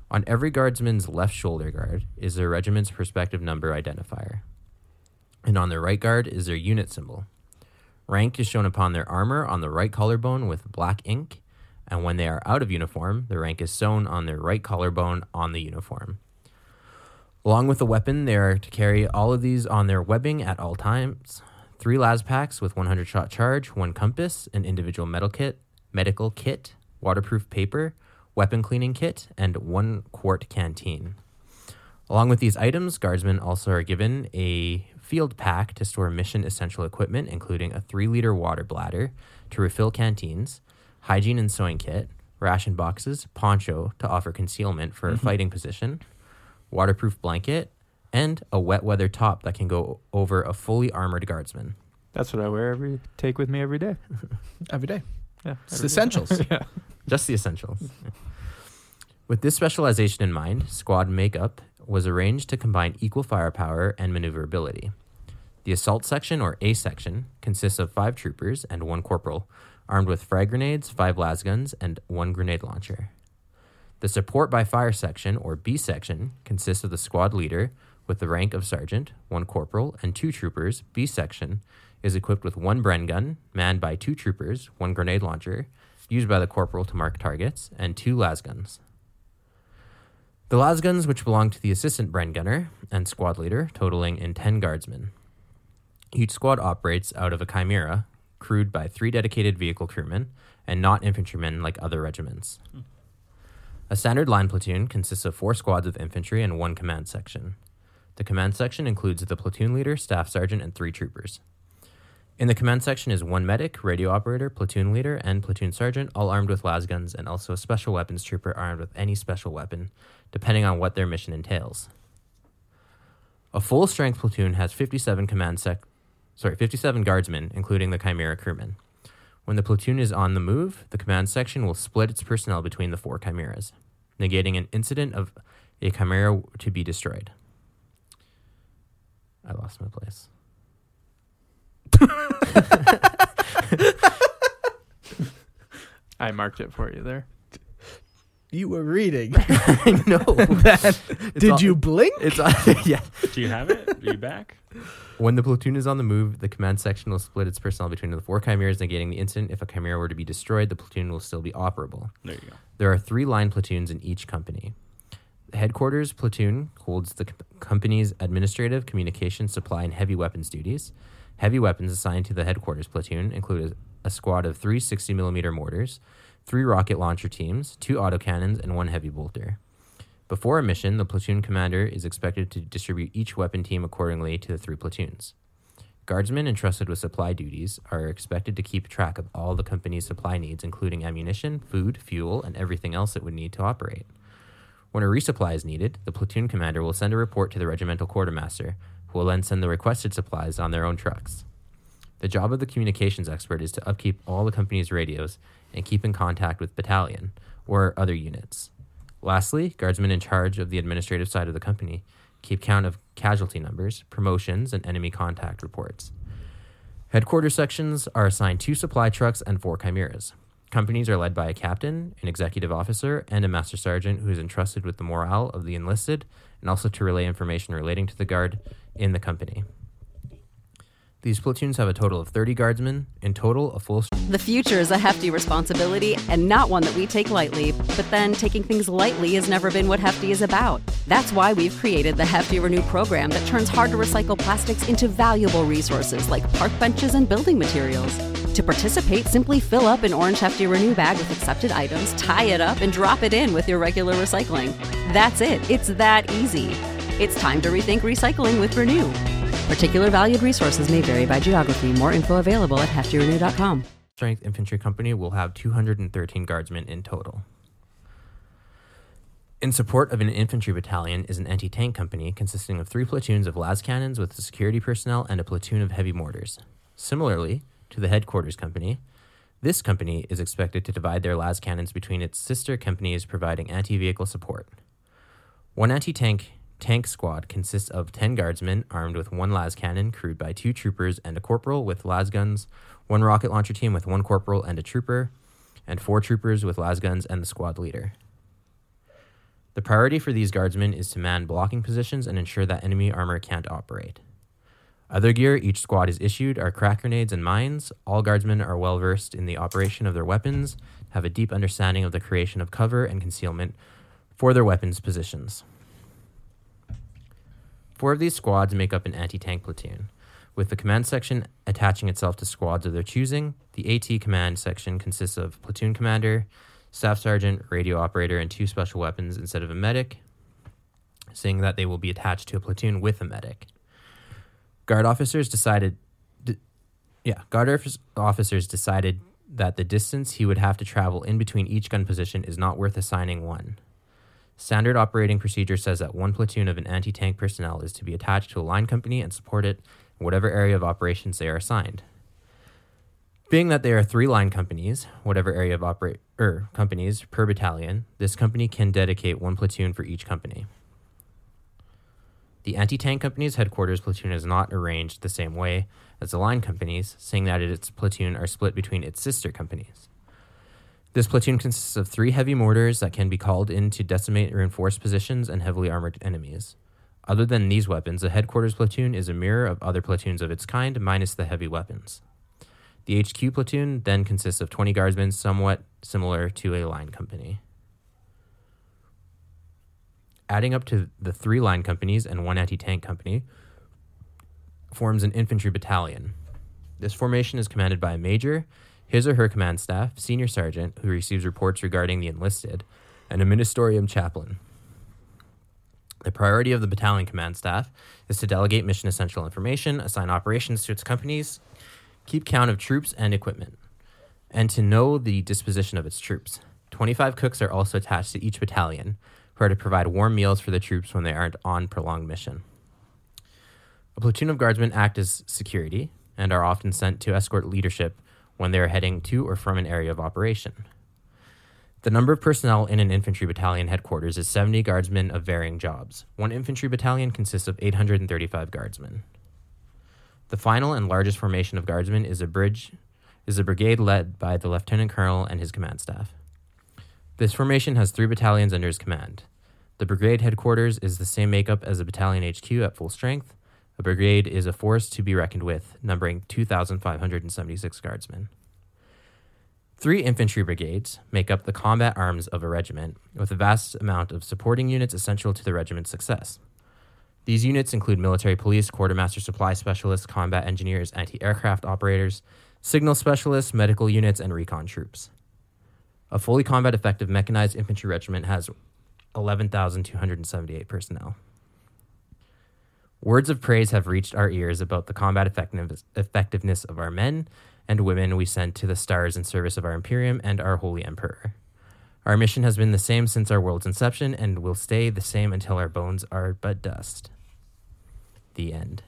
On every guardsman's left shoulder guard is their regiment's perspective number identifier, and on their right guard is their unit symbol. Rank is shown upon their armor on the right collarbone with black ink, and when they are out of uniform, the rank is sewn on their right collarbone on the uniform. Along with the weapon, they are to carry all of these on their webbing at all times. Three las packs with one hundred shot charge, one compass, an individual medical kit, medical kit, waterproof paper, weapon cleaning kit, and one quart canteen. Along with these items, guardsmen also are given a field pack to store mission essential equipment, including a three liter water bladder to refill canteens, hygiene and sewing kit, ration boxes, poncho to offer concealment for a Mm-hmm. fighting position, waterproof blanket, and a wet weather top that can go over a fully armored guardsman. That's what I wear every take with me every day. Every day. Yeah, It's every day. essentials. Yeah. Just the essentials. With this specialization in mind, squad makeup was arranged to combine equal firepower and maneuverability. The assault section, or A section, consists of five troopers and one corporal, armed with frag grenades, five las guns, and one grenade launcher. The support by fire section, or B section, consists of the squad leader with the rank of sergeant, one corporal, and two troopers. B section is equipped with one Bren gun, manned by two troopers, one grenade launcher, used by the corporal to mark targets, and two las guns. The las guns, which belong to the assistant Bren gunner and squad leader, totaling in ten guardsmen. Each squad operates out of a Chimera, crewed by three dedicated vehicle crewmen, and not infantrymen like other regiments. A standard line platoon consists of four squads of infantry and one command section. The command section includes the platoon leader, staff sergeant, and three troopers. In the command section is one medic, radio operator, platoon leader, and platoon sergeant, all armed with las guns, and also a special weapons trooper armed with any special weapon, depending on what their mission entails. A full-strength platoon has fifty-seven command sec- sorry, fifty-seven guardsmen, including the Chimera crewmen. When the platoon is on the move, the command section will split its personnel between the four Chimeras, negating an incident of a Chimera to be destroyed. I lost my place. I marked it for you there. You were reading. I know. That, did all- you blink? It's all, yeah. Do you have it? Are you back? When the platoon is on the move, the command section will split its personnel between the four Chimeras, negating the incident. If a Chimera were to be destroyed, the platoon will still be operable. There you go. There are three line platoons in each company. The headquarters platoon holds the co- company's administrative, communication, supply, and heavy weapons duties. Heavy weapons assigned to the headquarters platoon include a, a squad of three sixty millimeter mortars, three rocket launcher teams, two autocannons, and one heavy bolter. Before a mission, the platoon commander is expected to distribute each weapon team accordingly to the three platoons. Guardsmen entrusted with supply duties are expected to keep track of all the company's supply needs, including ammunition, food, fuel, and everything else it would need to operate. When a resupply is needed, the platoon commander will send a report to the regimental quartermaster, who will then send the requested supplies on their own trucks. The job of the communications expert is to upkeep all the company's radios and keep in contact with battalion or other units. Lastly, guardsmen in charge of the administrative side of the company keep count of casualty numbers, promotions, and enemy contact reports. Headquarters sections are assigned two supply trucks and four Chimeras. Companies are led by a captain, an executive officer, and a master sergeant who is entrusted with the morale of the enlisted and also to relay information relating to the guard in the company. These platoons have a total of thirty guardsmen. In total, a full... The future is a hefty responsibility and not one that we take lightly. But then taking things lightly has never been what Hefty is about. That's why we've created the Hefty Renew program that turns hard to recycle plastics into valuable resources like park benches and building materials. To participate, simply fill up an orange Hefty Renew bag with accepted items, tie it up, and drop it in with your regular recycling. That's it. It's that easy. It's time to rethink recycling with Renew. Particular valued resources may vary by geography. More info available at hefty renew dot com. Strength Infantry Company will have two hundred thirteen guardsmen in total. In support of an infantry battalion is an anti-tank company consisting of three platoons of las cannons with security personnel and a platoon of heavy mortars. Similarly to the headquarters company, this company is expected to divide their las cannons between its sister companies providing anti-vehicle support. One anti-tank tank squad consists of ten guardsmen armed with one las cannon crewed by two troopers and a corporal with las guns, one rocket launcher team with one corporal and a trooper, and four troopers with las guns and the squad leader. The priority for these guardsmen is to man blocking positions and ensure that enemy armor can't operate. Other gear each squad is issued are crack grenades and mines. All guardsmen are well versed in the operation of their weapons, have a deep understanding of the creation of cover and concealment for their weapons positions. Four of these squads make up an anti-tank platoon, with the command section attaching itself to squads of their choosing. The AT command section consists of platoon commander, staff sergeant, radio operator, and two special weapons instead of a medic, saying that they will be attached to a platoon with a medic. Guard officers decided, d- yeah, guard offic- officers decided that the distance he would have to travel in between each gun position is not worth assigning one. Standard operating procedure says that one platoon of an anti-tank personnel is to be attached to a line company and support it in whatever area of operations they are assigned. Being that there are three line companies, whatever area of operate er, companies per battalion, this company can dedicate one platoon for each company. The anti-tank company's headquarters platoon is not arranged the same way as the line companies, saying that its platoon are split between its sister companies. This platoon consists of three heavy mortars that can be called in to decimate reinforced positions and heavily armored enemies. Other than these weapons, the headquarters platoon is a mirror of other platoons of its kind, minus the heavy weapons. The H Q platoon then consists of twenty guardsmen, somewhat similar to a line company. Adding up to the three line companies and one anti-tank company forms an infantry battalion. This formation is commanded by a major, his or her command staff, senior sergeant, who receives reports regarding the enlisted, and a ministerium chaplain. The priority of the battalion command staff is to delegate mission essential information, assign operations to its companies, keep count of troops and equipment, and to know the disposition of its troops. twenty-five cooks are also attached to each battalion, who are to provide warm meals for the troops when they aren't on prolonged mission. A platoon of guardsmen act as security and are often sent to escort leadership when they are heading to or from an area of operation. The number of personnel in an infantry battalion headquarters is seventy guardsmen of varying jobs. One infantry battalion consists of eight hundred thirty-five guardsmen. The final and largest formation of guardsmen is a bridge, is a brigade led by the lieutenant colonel and his command staff. This formation has three battalions under his command. The brigade headquarters is the same makeup as a battalion H Q at full strength. A brigade is a force to be reckoned with, numbering two thousand five hundred seventy-six guardsmen. Three infantry brigades make up the combat arms of a regiment, with a vast amount of supporting units essential to the regiment's success. These units include military police, quartermaster supply specialists, combat engineers, anti-aircraft operators, signal specialists, medical units, and recon troops. A fully combat effective mechanized infantry regiment has eleven thousand two hundred seventy-eight personnel. Words of praise have reached our ears about the combat effectiveness of our men and women we send to the stars in service of our Imperium and our Holy Emperor. Our mission has been the same since our world's inception and will stay the same until our bones are but dust. The end.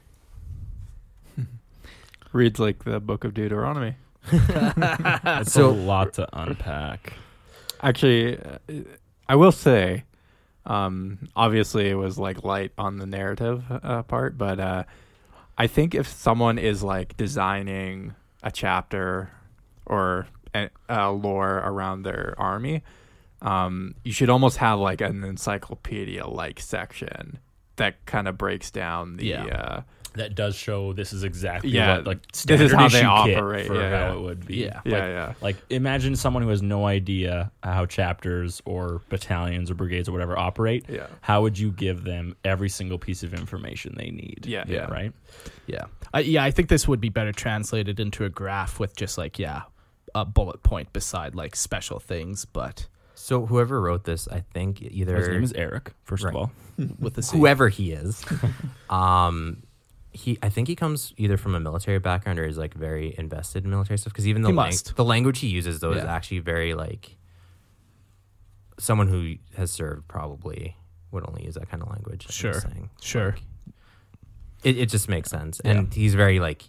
Reads like the Book of Deuteronomy. It's So- a lot to unpack. Actually, uh, I will say, um, obviously it was like light on the narrative uh, part, but uh, I think if someone is like designing a chapter or a, a lore around their army, um, you should almost have like an encyclopedia-like section that kind of breaks down the Yeah. uh, That does show this is exactly Yeah, what like this standard is how they issue kit operate, for yeah, how yeah. it would be. Yeah. yeah, like, yeah. Like imagine someone who has no idea how chapters or battalions or brigades or whatever operate. Yeah. How would you give them every single piece of information they need? Yeah, yeah. Right. Yeah. I, yeah, I think this would be better translated into a graph with just like, yeah, a bullet point beside like special things, but So whoever wrote this, I think either His name is Eric. First Right. of all, with the C. whoever he is, um, he I think he comes either from a military background or is like very invested in military stuff. Because even the He lang- must. the language he uses though is Yeah. actually very like someone who has served probably would only use that kind of language. I'm Sure. saying. Sure. It it just makes sense, and he's very like.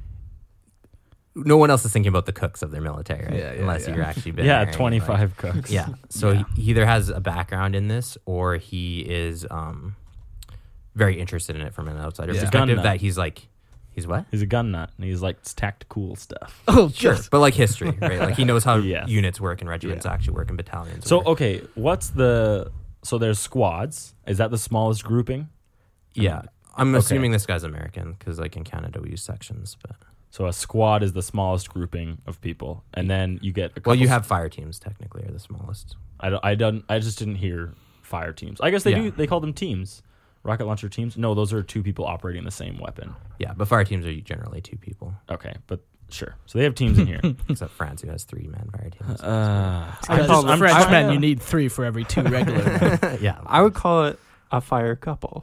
No one else is thinking about the cooks of their military, right? Yeah, yeah, Unless yeah. you're actually been yeah, there, twenty-five like- cooks. Yeah. So Yeah. He, he either has a background in this or he is um, very interested in it from an outsider Yeah. perspective. Gun nut. That he's like, he's what? He's a gun nut, and he's like it's tactical stuff. Oh, Sure, but like history, right? Like he knows how Yeah. units work and regiments Yeah. actually work and battalions. So work. okay, what's the so there's squads. Is that the smallest grouping? Yeah. I'm Okay. assuming this guy's American because, like, in Canada, we use sections. But So a squad is the smallest grouping of people, and then you get a couple well, you have fire teams technically are the smallest. I don't, I don't. I just didn't hear fire teams. I guess they Yeah. do. They call them teams. Rocket launcher teams. No, those are two people operating the same weapon. Yeah, but fire teams are generally two people, Okay, but sure. So they have teams in here. except France, who has three man fire teams. uh, Because call them- French I- men, I- you need three for every two regular men. yeah, I would call it a fire couple.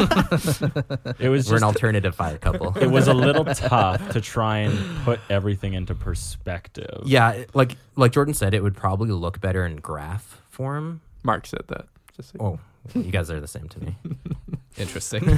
it was we're an just. alternative fire couple. It was a little tough to try and put everything into perspective. Yeah, it- like like Jordan said, it would probably look better in graph form. Mark said that. Just so you Oh, you guys are the same to me. Interesting.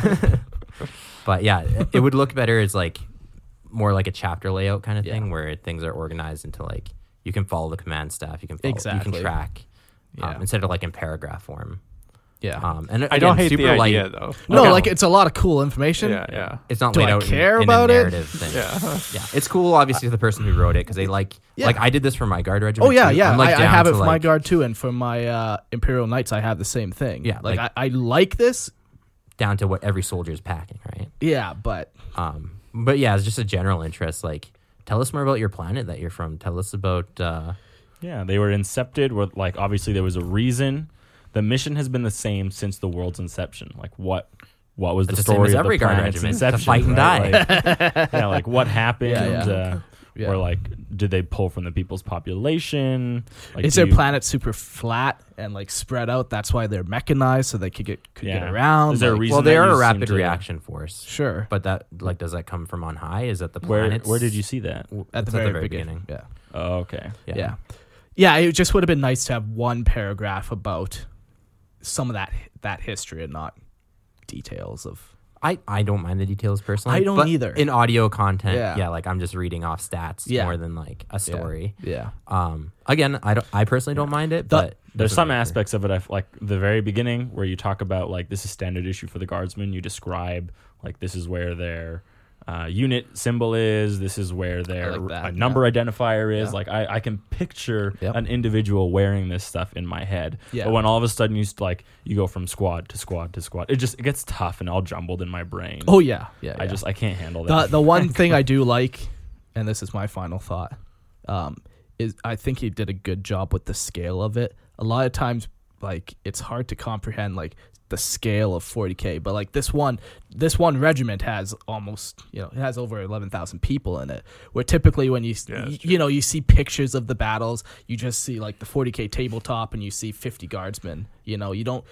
But yeah, it, it would look better as like more like a chapter layout kind of Yeah. thing where things are organized into like you can follow the command staff, you can follow, you Exactly. can track um, Yeah. instead of like in paragraph form. Yeah. Um, and I don't again, hate super the light. idea though. no, Okay. like it's a lot of cool information. Yeah, yeah, It's not Do laid I out in- care in, about a it? narrative thing. yeah. Yeah, it's cool. Obviously, the person who wrote it because they like Yeah. like I did this for my guard regiment. Oh yeah, too. yeah. I'm, like, I, I down have it to, for my like, guard too, and for my uh, Imperial Knights, I have the same thing. Yeah, like, like- I, I like this. down to what every soldier is packing, right? Yeah, but Um, but yeah, it's just a general interest. Like, tell us more about your planet that you're from. Tell us about. Uh, Yeah, they were incepted with, like, obviously there was a reason. The mission has been the same since the world's inception. Like, what what was It's the the same story as of every the guard planet's regiment, to inception? fight and right? Like, yeah, like what happened? Yeah, yeah. Uh, Yeah. Or like, did they pull from the people's population? Like, is do their you- planet super flat and like spread out? That's why they're mechanized, so they could get could get Yeah. around. Is there a like- reason well, they that are you a seem rapid to- reaction force. Sure. But that, like, does that come from on high? Is that the Where planets? where did you see that? At the It's very, beginning. Yeah. Oh, okay. Yeah. Yeah. Yeah, it just would have been nice to have one paragraph about some of that that history and not details of. I, I don't mind the details personally. I don't but either. In audio content, Yeah. yeah. like I'm just reading off stats Yeah. more than like a story. Yeah. Um, again, I don't. I personally don't mind it, The- but There's doesn't some matter. aspects of it, I f- like the very beginning, where you talk about like this is standard issue for the guardsmen. You describe like this is where their uh, unit symbol is. This is where their like that, uh, number identifier is. Yeah. Like I, I can picture Yep. an individual wearing this stuff in my head. Yeah. But when all of a sudden you st- like you go from squad to squad to squad, it just it gets tough and all jumbled in my brain. Oh yeah. Yeah. I yeah. just I can't handle the that. the one thing I do like, and this is my final thought, um, is I think he did a good job with the scale of it. A lot of times, like it's hard to comprehend like the scale of forty K, but like this one, this one regiment has almost you know it has over eleven thousand people in it. Where typically when you s- Yeah, that's y- you know you see pictures of the battles, you just see like the forty K tabletop and you see fifty guardsmen. You know you don't.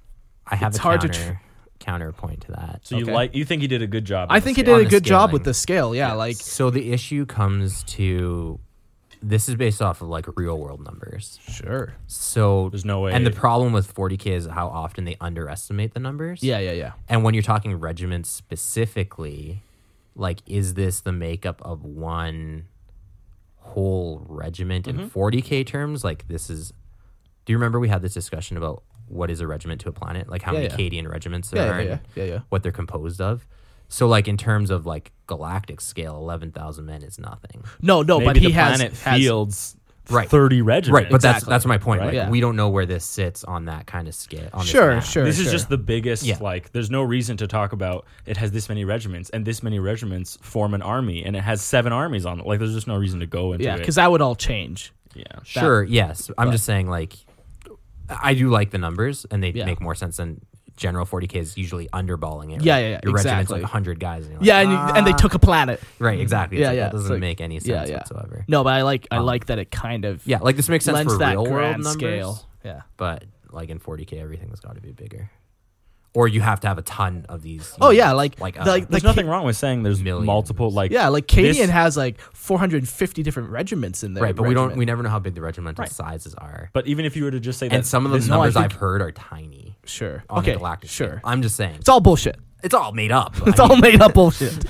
I have it's a hard to counter, tr- counterpoint to that. so you okay. like you think he did a good job? I with think the he scale. did a the good job scaling. with the scale. Yeah, like So the issue comes to this is based off of like real world numbers. sure. So There's no way. And the problem with forty K is how often they underestimate the numbers. Yeah, yeah, yeah. And when you're talking regiments specifically, like, is this the makeup of one whole regiment Mm-hmm. in forty K terms? Like, this is. Do you remember we had this discussion about what is a regiment to a planet? Like, how Yeah, many yeah. Cadian regiments there Yeah, are yeah, yeah, and yeah, yeah. what they're composed of? So, like, in terms of, like, galactic scale, eleven thousand men is nothing. No, no, Maybe but the he has, planet has fields Right. thirty regiments. Right, but that's Exactly. that's my point. Right. Like, Yeah. we don't know where this sits on that kind of scale. On Sure, this map. sure. This is just the biggest, Yeah. like, there's no reason to talk about it has this many regiments, and this many regiments form an army, and it has seven armies on it. Like, there's just no reason to go into yeah, it. because that would all change. Yeah. Sure, yes. I'm but- just saying, like, I do like the numbers, and they Yeah. make more sense than general forty K is usually underballing it. Yeah, Like, yeah, yeah, Your regiment's exactly. like one hundred guys. And you're like, Yeah, and, you, and they "Ah." took a planet. Right, exactly. It's Yeah, like, yeah, That doesn't it's like- make any sense yeah, yeah. whatsoever. No, but I like I Um, like that it kind of Yeah, like, this makes sense lends for that real world grand numbers, scale. Yeah. but, like, in forty K, everything's got to be bigger. Or you have to have a ton of these. Oh, yeah, units, like- like, uh, like- There's the nothing Ca- wrong with saying there's Millions. multiple, like, Yeah, like This- Cadian has like four hundred fifty different regiments in there. right, but we don't. We never know how big the regimental Right. sizes are. but even if you were to just say that. And some of the this- No, I numbers think- I've heard are tiny Sure. on okay. the galactic Sure. scale. I'm just saying. It's all bullshit. It's all made up. It's I all mean- made up bullshit.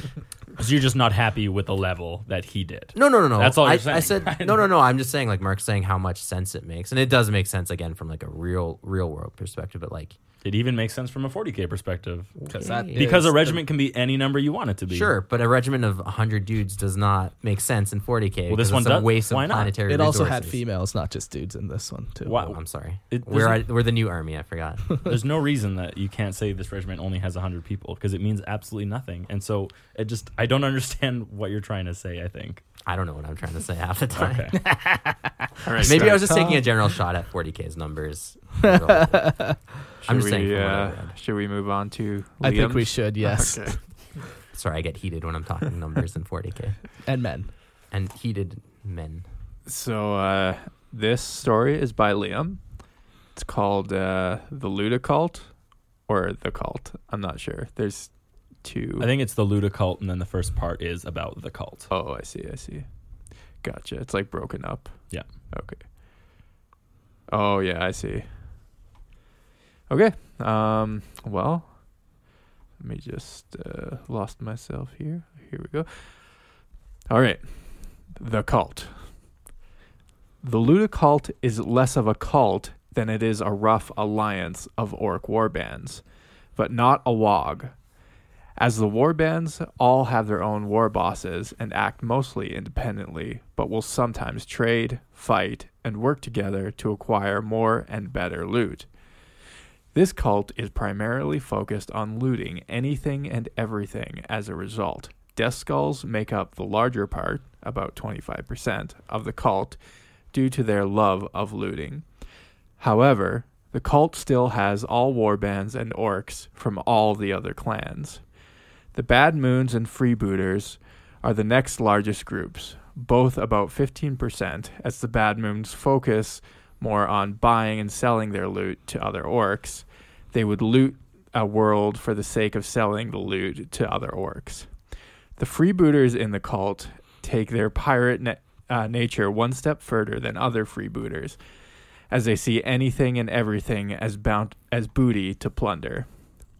So you're just not happy with the level that he did. No, no, no, no. That's all I, you're saying, I said right? no, no, no. I'm just saying, like Mark's saying, how much sense it makes, and it does make sense again from like a real, real world perspective. But like, It even makes sense from a forty K perspective. Because that Okay. Because is a regiment can be any number you want it to be. Sure, but a regiment of one hundred dudes does not make sense in forty K. Well, this because one it's a does. waste Why of not? planetary It also had resources. females, not just dudes in this one, too. Why- Oh, I'm sorry. It We're, doesn't- we're the new army, I forgot. There's no reason that you can't say this regiment only has one hundred people because it means absolutely nothing. And so it just, I don't understand what you're trying to say, I think. I don't know what I'm trying to say half the time. Okay. All right, Maybe I was guys. just taking a general shot at forty K's numbers. I'm Should just saying we, from what I uh, read. should we move on to I think we Liam's? should, yes. Okay. Sorry, I get heated when I'm talking numbers in forty K. And men. And heated men. So uh, this story is by Liam. It's called uh, The Ludicult or The Cult. I'm not sure. There's two. I think it's the Ludicult, and then the first part is about the cult. Oh, I see. I see. Gotcha. It's like broken up. Yeah. Okay. Oh, yeah. I see. Okay. Um. Well, let me just uh, lost myself here. Here we go. All right. The Cult. The Ludicult is less of a cult than it is a rough alliance of orc warbands, but not a wog. As the warbands all have their own war bosses and act mostly independently, but will sometimes trade, fight, and work together to acquire more and better loot. This cult is primarily focused on looting anything and everything as a result. Death Skulls make up the larger part, about twenty-five percent, of the cult due to their love of looting. However, the cult still has all warbands and orcs from all the other clans. The Bad Moons and Freebooters are the next largest groups, both about fifteen percent, as the Bad Moons focus more on buying and selling their loot to other orcs. They would loot a world for the sake of selling the loot to other orcs. The Freebooters in the cult take their pirate na- uh, nature one step further than other Freebooters, as they see anything and everything as bound as booty to plunder.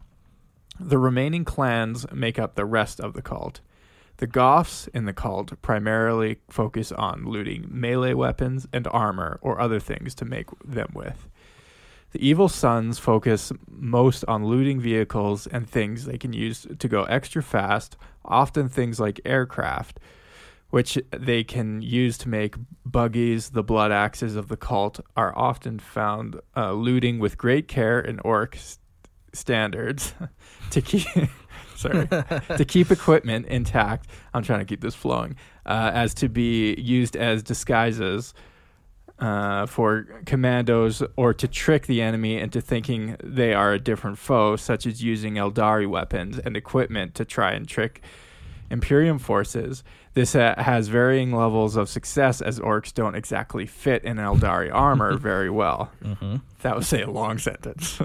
The remaining clans make up the rest of the cult. The Goths in the cult primarily focus on looting melee weapons and armor or other things to make them with. The Evil Sons focus most on looting vehicles and things they can use to go extra fast, often things like aircraft, which they can use to make buggies. The blood axes of the cult are often found uh, looting with great care in orc st- standards to keep sorry to keep equipment intact. I'm trying to keep this flowing, uh, as to be used as disguises uh, for commandos, or to trick the enemy into thinking they are a different foe, such as using Eldari weapons and equipment to try and trick Imperium forces. This uh, has varying levels of success, as orcs don't exactly fit in Eldari armor very well. Mm-hmm. That was a long sentence.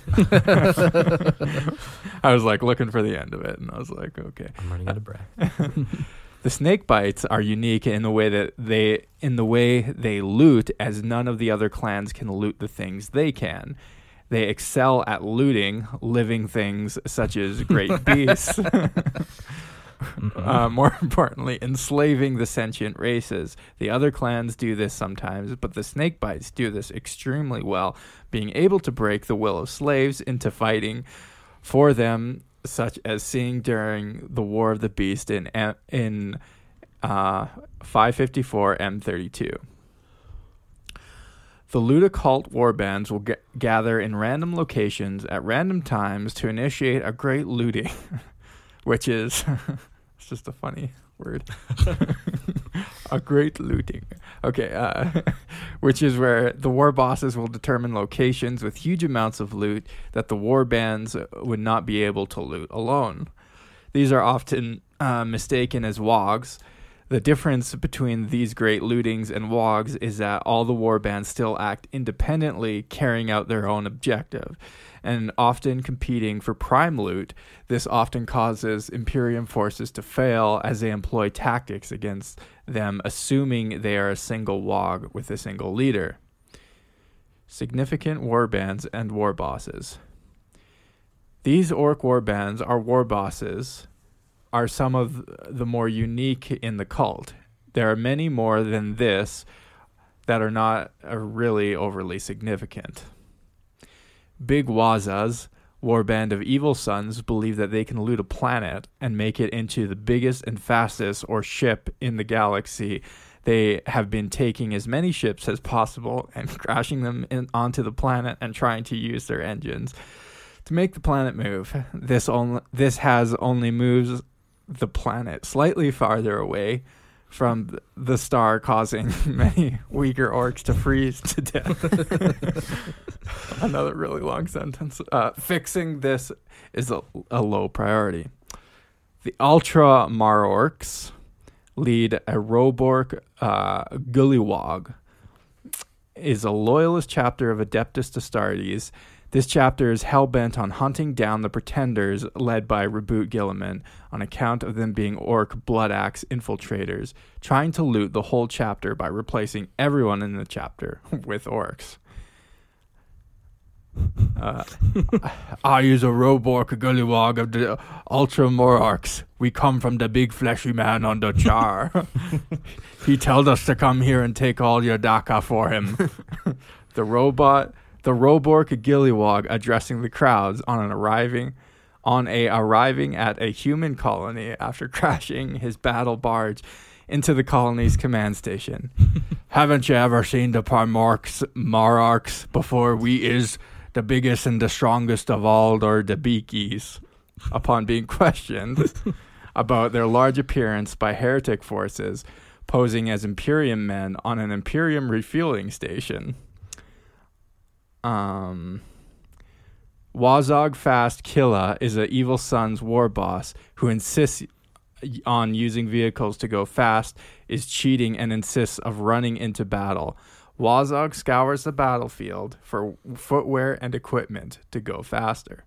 I was like looking for the end of it, and I was like, okay. I'm running out of breath. The snake bites are unique in the way that they in the way they loot, as none of the other clans can loot the things they can. They excel at looting living things such as great beasts. Mm-hmm. Uh, more importantly, enslaving the sentient races. The other clans do this sometimes, but the snakebites do this extremely well, being able to break the will of slaves into fighting for them, such as seeing during the War of the Beast in in uh, five fifty-four M thirty-two. The Ludicult warbands will g- gather in random locations at random times to initiate a great looting, which is... It's just a funny word. A great looting. Okay, uh, which is where the war bosses will determine locations with huge amounts of loot that the war bands would not be able to loot alone. These are often uh, mistaken as wogs. The difference between these great lootings and wogs is that all the war bands still act independently, carrying out their own objective, and often competing for prime loot. This often causes Imperium forces to fail as they employ tactics against them, assuming they are a single wog with a single leader. Significant war bands and war bosses. These orc war bands are war bosses are some of the more unique in the cult. There are many more than this that are not uh, really overly significant. Big Wazas, warband of evil sons, believe that they can loot a planet and make it into the biggest and fastest or ship in the galaxy. They have been taking as many ships as possible and crashing them in, onto the planet and trying to use their engines to make the planet move. This only this has only moves the planet slightly farther away from the star, causing many weaker orcs to freeze to death. Another really long sentence. Uh, fixing this is a, a low priority. The Ultra Marorks lead a Robork uh, Gullywog, is a loyalist chapter of Adeptus Astartes. This chapter is hell-bent on hunting down the Pretenders led by Reboot Gilliman on account of them being orc blood axe infiltrators, trying to loot the whole chapter by replacing everyone in the chapter with orcs. Uh, I use a Robork Gullywog of the Ultra Morarchs. We come from the big fleshy man on the char. He told us to come here and take all your Daka for him. The robot... The Robork Gullywog addressing the crowds on an arriving on a arriving at a human colony after crashing his battle barge into the colony's command station. Haven't you ever seen the Parmarks Mararchs before? We is the biggest and the strongest of all or the beakies. Upon being questioned about their large appearance by heretic forces posing as Imperium men on an Imperium refueling station. Um, Wazog Fast Killa is an evil son's war boss who insists on using vehicles to go fast, is cheating, and insists of running into battle. Wazog scours the battlefield for footwear and equipment to go faster.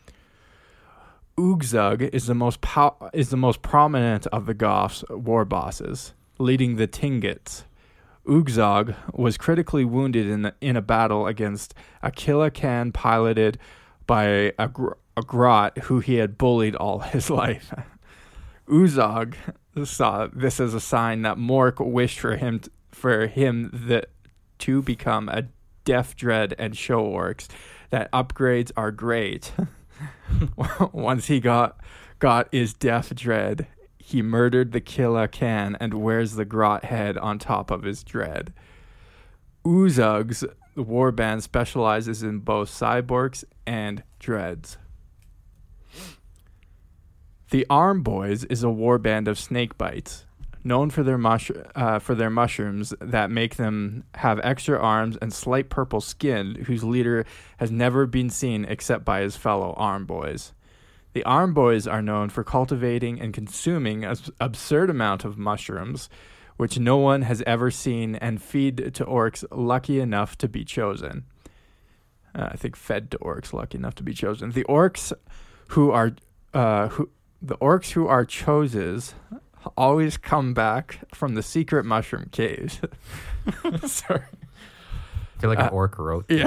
Oogzug is the most pow- is the most prominent of the Goths' war bosses, leading the Tingits. Oogzog was critically wounded in the, in a battle against Aquila Khan piloted by a, gr- a Grot who he had bullied all his life. Oogzog saw this as a sign that Mork wished for him t- for him that to become a deaf dread and show orcs, that upgrades are great. Once he got got his deaf dread, he murdered the Killa Khan and wears the Grot head on top of his dread. Oogzug's warband specializes in both cyborgs and dreads. The Arm Boys is a warband of snakebites, known for their mush uh, for their mushrooms that make them have extra arms and slight purple skin, whose leader has never been seen except by his fellow Arm Boys. The Arm Boys are known for cultivating and consuming an absurd amount of mushrooms, which no one has ever seen, and feed to orcs lucky enough to be chosen. Uh, I think fed to orcs lucky enough to be chosen. The orcs who are uh, who the orcs who are choses always come back from the secret mushroom caves. Sorry. I feel like Uh, an orc wrote. Yeah.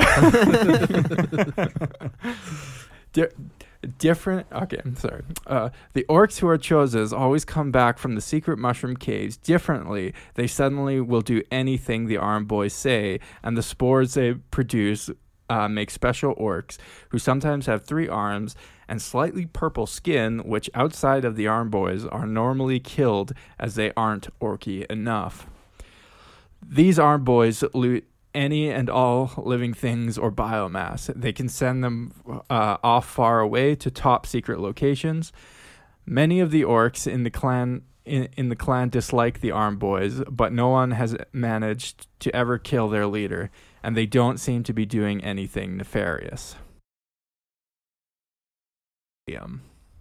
Di- different. Okay, I'm sorry. Uh, the orcs who are choses always come back from the secret mushroom caves differently. They suddenly will do anything the Arm Boys say, and the spores they produce uh, make special orcs who sometimes have three arms and slightly purple skin, which outside of the Arm Boys are normally killed as they aren't orky enough. These Arm Boys loot any and all living things or biomass. They can send them uh, off far away to top secret locations. Many of the orcs in the clan in, in the clan dislike the Arm Boys, but no one has managed to ever kill their leader, and they don't seem to be doing anything nefarious. Liam.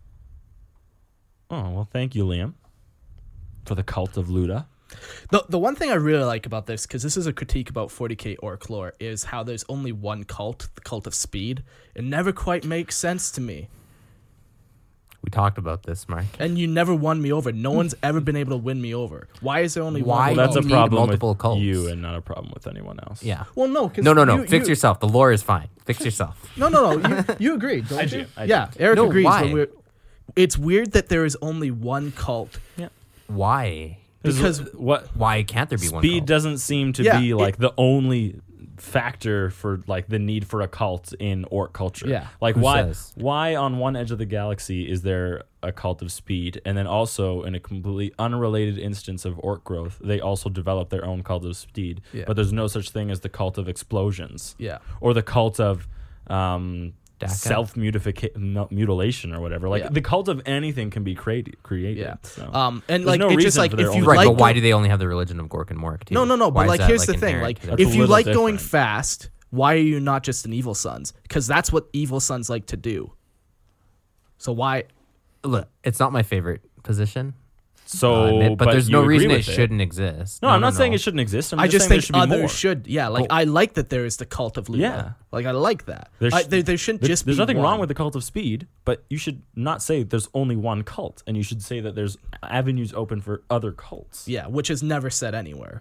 Oh, well, thank you, Liam, for the cult of Luda. The the one thing I really like about this, because this is a critique about forty K orc lore, is how there's only one cult, the cult of speed. It never quite makes sense to me. We talked about this, Mark. And you never won me over. No one's ever been able to win me over. Why is there only Why? one? Well, that's a you need problem multiple with cults. you and not a problem with anyone else. Yeah. Well, no, because No, no, no. You, Fix you, yourself. The lore is fine. Fix yourself. No, no, no. You, you agree, don't I you? do, I yeah, do. Eric No, agrees. why? When we're, it's weird that there is only one cult. Why? Because what Why can't there be one speed cult? doesn't seem to Yeah, be it- like the only factor for like the need for a cult in orc culture. Yeah. Like Who why says? why on one edge of the galaxy is there a cult of speed, and then also in a completely unrelated instance of orc growth, they also develop their own cult of speed. Yeah. But there's no such thing as the cult of explosions. Yeah. Or the cult of um D A C A? self mutilation or whatever. Like Yeah. the cult of anything can be created created. Yeah. So. Um, and There's like no it's just reason like for their if own- you Right, like but why go- do they only have the religion of Gork and Mork? Too? No, no, no. Why But is like, that, here's the thing: inherent like, to their- That's if a you little like going different. fast, why are you not just an evil sons? Because that's what evil sons like to do. So why? look, it's not my favorite position. So, I'll admit, but, there's you no agree reason it, with shouldn't exist. No, I'm not saying no. it shouldn't exist. I'm I just saying think there should be others more. should. Yeah, like Well- I like that there is the cult of Luna. Yeah. Like I like that. There's- I, there, there shouldn't There- just there's be nothing one. wrong with the cult of speed, but you should not say there's only one cult, and you should say that there's avenues open for other cults. Yeah, which is never said anywhere.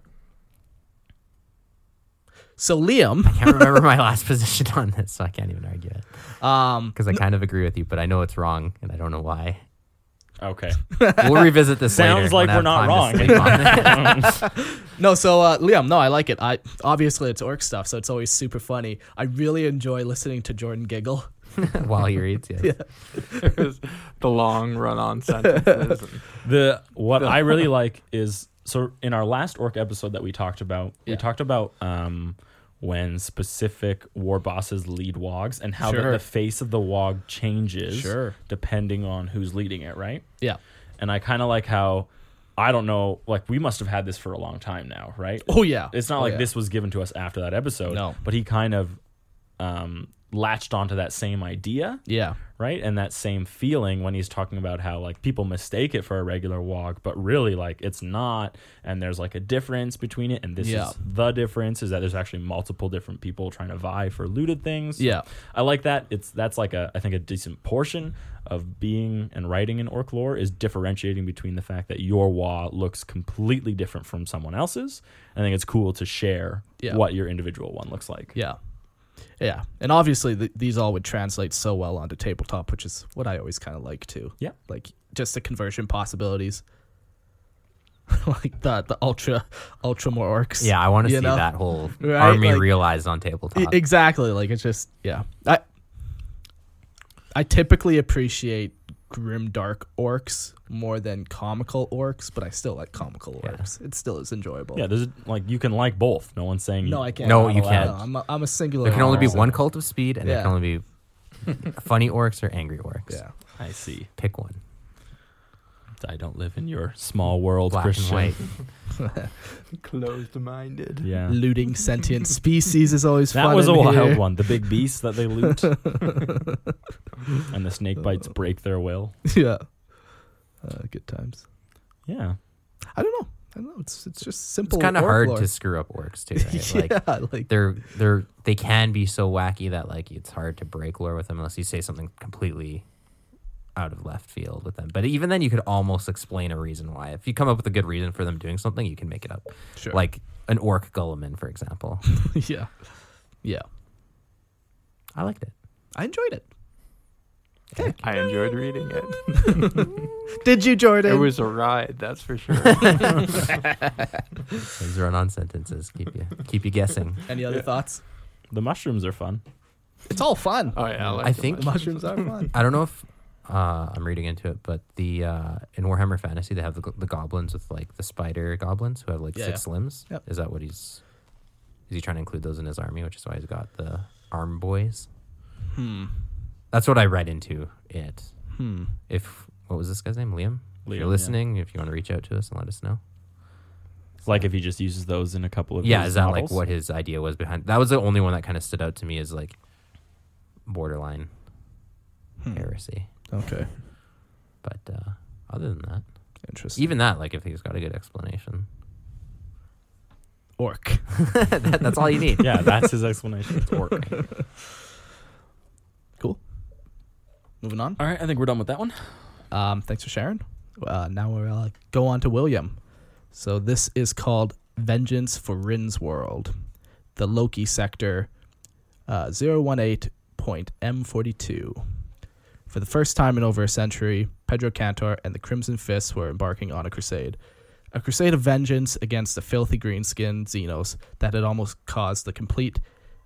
So Liam, I can't remember my last position on this, so I can't even argue it um, because I kind of agree with you, but I know it's wrong, and I don't know why. Okay. We'll revisit this. Sounds later like when I we're have not time to sleep on it. no, so uh, Liam, no, I like it. I obviously it's orc stuff, so it's always super funny. I really enjoy listening to Jordan giggle. While he reads. Yes. There's the long run-on sentences. and- The what I really like is so in our last orc episode that we talked about, Yeah. we talked about um, when specific war bosses lead wogs and how the, Sure. the face of the wog changes Sure. depending on who's leading it, right? Yeah. And I kind of like how I don't know, like we must have had this for a long time now, right? Oh yeah. It's not Oh, like yeah. this was given to us after that episode. No. But he kind of um, latched onto that same idea, Yeah. right? And that same feeling when he's talking about how like people mistake it for a regular wog, but really like it's not. And there's like a difference between it. And this Yeah. is the difference is that there's actually multiple different people trying to vie for looted things. Yeah. I like that. It's that's like a I think a decent portion of being and writing in orc lore is differentiating between the fact that your wa looks completely different from someone else's. I think it's cool to share Yeah. what your individual one looks like. Yeah. Yeah. And obviously th- these all would translate so well onto tabletop, which is what I always kind of like too. Yeah. Like just the conversion possibilities. like the the ultra ultra more orcs. Yeah, I want to see You know? that whole Right, army like- realized on E- tabletop. exactly. Like it's just yeah. I I typically appreciate grim dark orcs more than comical orcs, but I still like comical Yeah. orcs. It still is enjoyable. Yeah, there's like you can like both. No one's saying No, you, I can't. No, not you allowed. can't. No, I'm a, I'm a singular. there can only be person. one cult of speed, and Yeah. there can only be funny orcs or angry orcs. Yeah. I see. Pick one. I don't live in your small world, Black Christian. and white. Closed-minded. Yeah. Looting sentient species is always That fun. was a in wild here. one. The big beasts that they loot. And the snake bites break their will. Yeah. Uh, good times. Yeah. I don't know. I don't know. It's it's just simple. It's kind of orc hard lore. to screw up orcs too. Right? Like yeah, like they're they're they can be so wacky that like it's hard to break lore with them unless you say something completely out of left field with them. But even then, you could almost explain a reason why. If you come up with a good reason for them doing something, you can make it up. sure. Like an orc Gulliman, for example. yeah, yeah. I liked it. I enjoyed it. I enjoyed reading it. Did you, Jordan? It was a ride, that's for sure. Those run-on sentences keep you keep you guessing. Any other thoughts? The mushrooms are fun. It's all fun. Oh yeah, I, like I the think- The mushrooms are fun. I don't know if uh, I'm reading into it, but the uh, in Warhammer Fantasy they have the, go- the goblins with like the spider goblins who have like Yeah, six yeah. limbs. Yep. Is that what he's? Is he trying to include those in his army, which is why he's got the arm boys? Hmm. That's what I read into it. Hmm. If what was this guy's name? Liam. If Liam, you're listening, if you want to reach out to us and let us know. Like if he just uses those in a couple of Yeah, his is that models. like what his idea was behind? That was the only one that kind of stood out to me as like borderline Hmm. heresy. Okay. But uh, other than that, Interesting. even that, like if he's got a good explanation, orc. that, that's all you need. Yeah, that's his explanation. It's orc. Cool. Moving on. All right, I think we're done with that one. Um, thanks for sharing. Uh, now we'll uh, go on to William. So this is called Vengeance for Rin's World, the Loki sector, uh, zero one eight point M forty-two. For the first time in over a century, Pedro Cantor and the Crimson Fists were embarking on a crusade. a crusade of vengeance against the filthy green-skinned Xenos that had almost caused the complete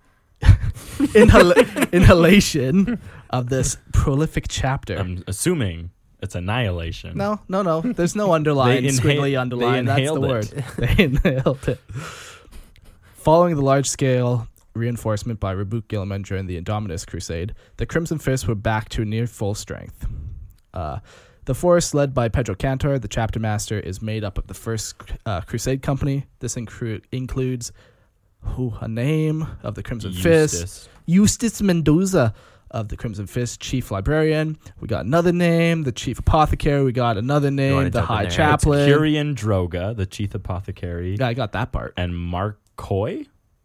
inhal- inhalation of this prolific chapter. I'm assuming it's annihilation. No, no, no. There's no underline, They inha- squiggly they underline. That's the inhaled word. it. They inhaled it. Following the large-scale reinforcement by Rabuq Gilliman during the Indominus Crusade, the Crimson Fists were back to near full strength. Uh, the force, led by Pedro Cantor, the chapter master, is made up of the First uh, Crusade Company. This incru- includes who, a name of the Crimson Fist, Eustace. Eustace Mendoza of the Crimson Fist, Chief Librarian. We got another name, the Chief Apothecary. We got another wanna name, the jump in High there? Chaplain. Curian Droga, the chief apothecary, Yeah, I got that part. and Markoi.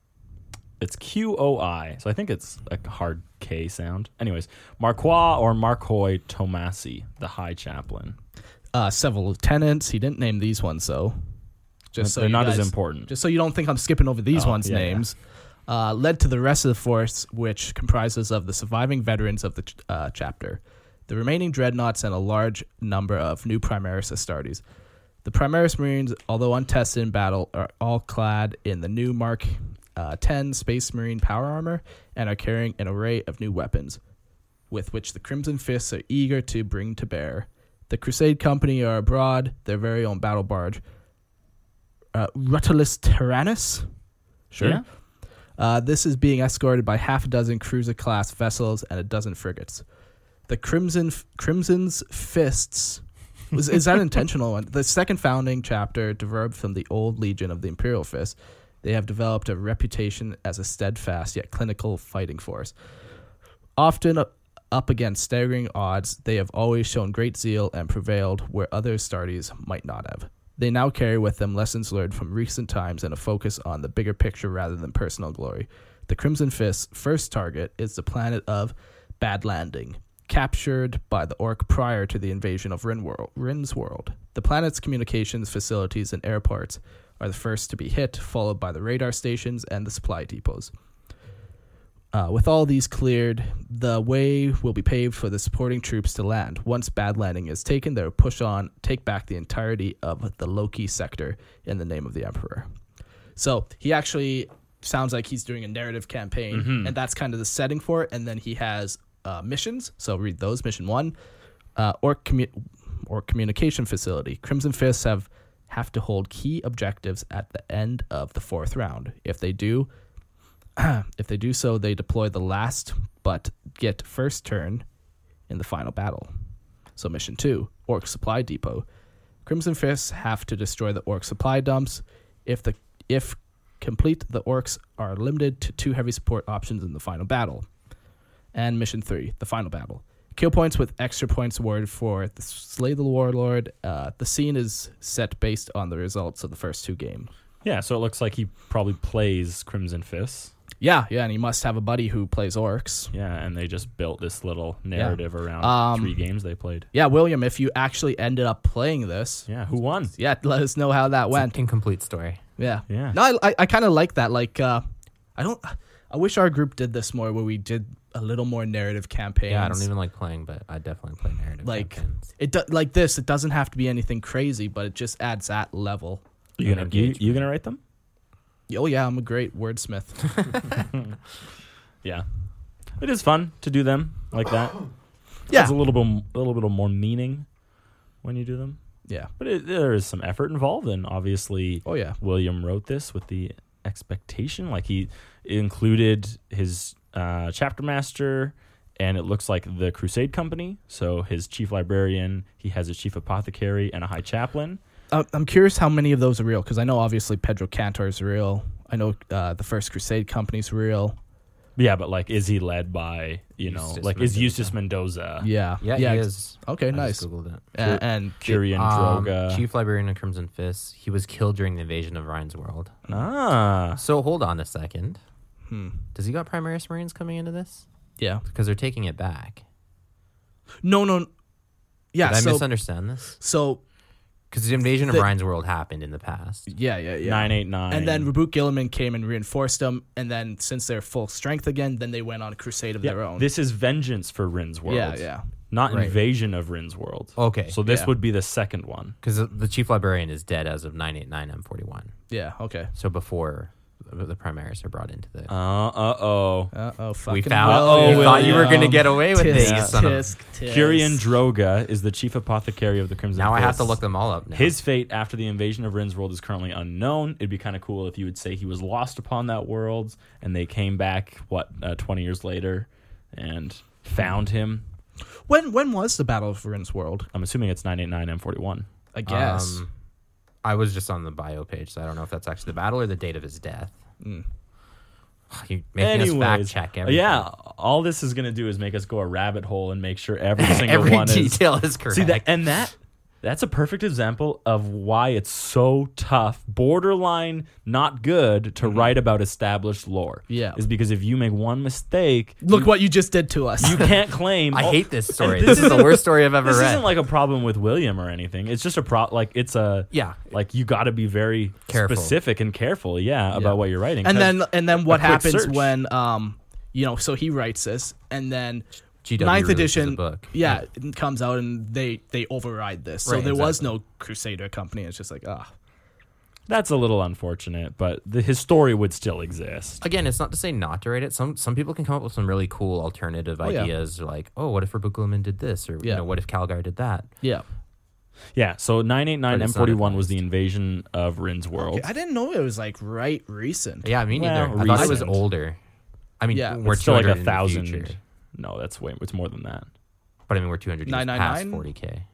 It's Q O I, so I think it's a hard K sound. Anyways, Marquois or Markoi Tomasi, the High Chaplain. Uh, several lieutenants. He didn't name these ones, though. Just so They're you not guys- as important. Just so you don't think I'm skipping over these Oh, ones' yeah, yeah. names. Uh, led to the rest of the force, which comprises of the surviving veterans of the ch- uh, chapter, the remaining dreadnoughts, and a large number of new Primaris Astartes. The Primaris Marines, although untested in battle, are all clad in the new Mark uh, ten Space Marine power armor and are carrying an array of new weapons, with which the Crimson Fists are eager to bring to bear. The Crusade Company are abroad, their very own battle barge, uh, Rutulus Tyrannus. Sure. Yeah. Uh, this is being escorted by half a dozen cruiser-class vessels and a dozen frigates. The Crimson Crimson's Fists was is that intentional? The second founding chapter derived from the old Legion of the Imperial Fist. They have developed a reputation as a steadfast yet clinical fighting force. Often up against staggering odds, they have always shown great zeal and prevailed where other Astartes might not have. They now carry with them lessons learned from recent times and a focus on the bigger picture rather than personal glory. The Crimson Fist's first target is the planet of Bad Landing, captured by the Orc prior to the invasion of Rin world, Rin's world. The planet's communications facilities and airports are the first to be hit, followed by the radar stations and the supply depots. Uh, with all these cleared, the way will be paved for the supporting troops to land. Once Bad Landing is taken, they'll push on, take back the entirety of the Loki sector in the name of the Emperor. So he actually sounds like he's doing a narrative campaign, Mm-hmm. and that's kind of the setting for it. And then he has uh, missions. So read those. Mission one, uh, or commu- or communication facility. Crimson Fists have have to hold key objectives at the end of the fourth round. If they do, if they do so, they deploy the last but get first turn in the final battle. So mission two, Orc Supply Depot. Crimson Fists have to destroy the Orc supply dumps. If the if complete, the Orcs are limited to two heavy support options in the final battle. And mission three, the final battle. Kill points with extra points awarded for the Slay the Warlord. Uh, the scene is set based on the results of the first two games. Yeah, so it looks like he probably plays Crimson Fists. Yeah, yeah, and he must have a buddy who plays orcs. Yeah, and they just built this little narrative around Um, three games they played. Yeah, William, if you actually ended up playing this, Yeah, who won? yeah, let us know how that It's went. an incomplete story. Yeah, Yeah. No, I I, I kind of like that. Like, uh, I don't. I wish our group did this more, where we did a little more narrative campaigns. Yeah, I don't even like playing, but I definitely play narrative Like- campaigns. It do, like this. It doesn't have to be anything crazy, but it just adds that level. You gonna you, you gonna write them? Oh yeah, I'm a great wordsmith. Yeah, it is fun to do them like that. Yeah, There's a little bit a little bit of more meaning when you do them, yeah. but it, there is some effort involved, and obviously Oh yeah. William wrote this with the expectation, like he included his uh, chapter master, and it looks like the Crusade Company. So his chief librarian, he has a chief apothecary, and a high chaplain. Uh, I'm curious how many of those are real, because I know obviously Pedro Cantor is real. I know uh, the First Crusade Company's real. Yeah, but like, is he led by you know, Eustace like is Mendoza. Eustace Mendoza, Yeah, Yeah, yeah. he ex- is. Okay, I nice. just Googled it. Uh, and Curian Um, Droga? Chief Librarian of Crimson Fists. He was killed during the invasion of Ryan's World. Ah, So hold on a second. hmm, Does he got Primaris Marines coming into this? yeah. Because they're taking it back. No, no. Yeah. Did I so, misunderstand this? so Because the invasion of The- Ryan's World happened in the past. yeah, yeah, yeah. nine eight nine, And then Rabuq Gilliman came and reinforced them, and then since they're full strength again, then they went on a crusade of yeah, their own. this is vengeance for Rin's world. yeah, yeah. not Right. invasion of Rin's world. Okay. So this Yeah. would be the second one. Because the chief librarian is dead as of nine eighty-nine M forty-one. Yeah. Okay. So before the the Primaris are brought into the. Uh uh oh. Uh oh. we Fucking found. Uh-oh, you thought you were William. going to get away with Tisk, this. you son of- tisk, tisk. Kyrian Droga is the chief apothecary of the Crimson Now I have to Fists. look them all up. Now. His fate after the invasion of Rin's world is currently unknown. It'd be kind of cool if you would say he was lost upon that world and they came back, what, uh, twenty years later and found him. When when was the Battle of Rin's World? I'm assuming it's nine eighty-nine M forty-one. I guess. Um, I was just on the bio page, so I don't know if that's actually the battle or the date of his death. Mm. You making us fact Anyways, check everything. yeah, all this is going to do is make us go a rabbit hole and make sure every single Every one is detail is correct. See that, and that that's a perfect example of why it's so tough, borderline not good to write about established lore. Yeah. is because if you make one mistake, Look you, what you just did to us. you can't claim. I oh, hate this and story. this This, is the isn't- worst story I've ever This read. isn't like a problem with William or anything. It's just a pro. Like it's a yeah. like you got to be very Careful. specific and careful. Yeah, Yeah. about what you're writing. and 'cause then and then what quick happens search. when um you know so he writes this and then G W ninth releases edition a book. yeah, it comes out and they they override this, so Right, there was exactly. no Crusader company. It's just like ah that's a little unfortunate, but the his story would still exist. Again, it's not to say not to write it. Some some people can come up with some really cool alternative Oh, yeah. ideas, like, oh, what if Rebukliman did this, or Yeah. you know, what if Calgar did that? yeah. Yeah, so nine eighty-nine But M it's not forty-one was the advised. invasion of Rin's world. I didn't know it was like right recent. Yeah, me neither. Well, I thought it was recent. older. I mean, Yeah. we're It's still like two hundred a in the thousand. future. No, that's way. It's more than that. But I mean, we're two hundred years nine nine past nine? forty K.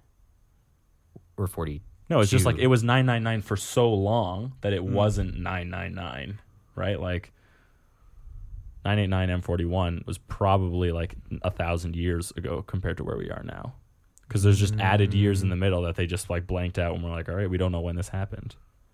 We're forty. No, it's just Two. like it was nine nine nine for so long that Mm. it wasn't nine nine nine, right? Like nine eighty-nine M forty-one was probably like a thousand years ago compared to where we are now, because there's just added years in the middle that they just like blanked out, and we're like, all right, we don't know when this happened.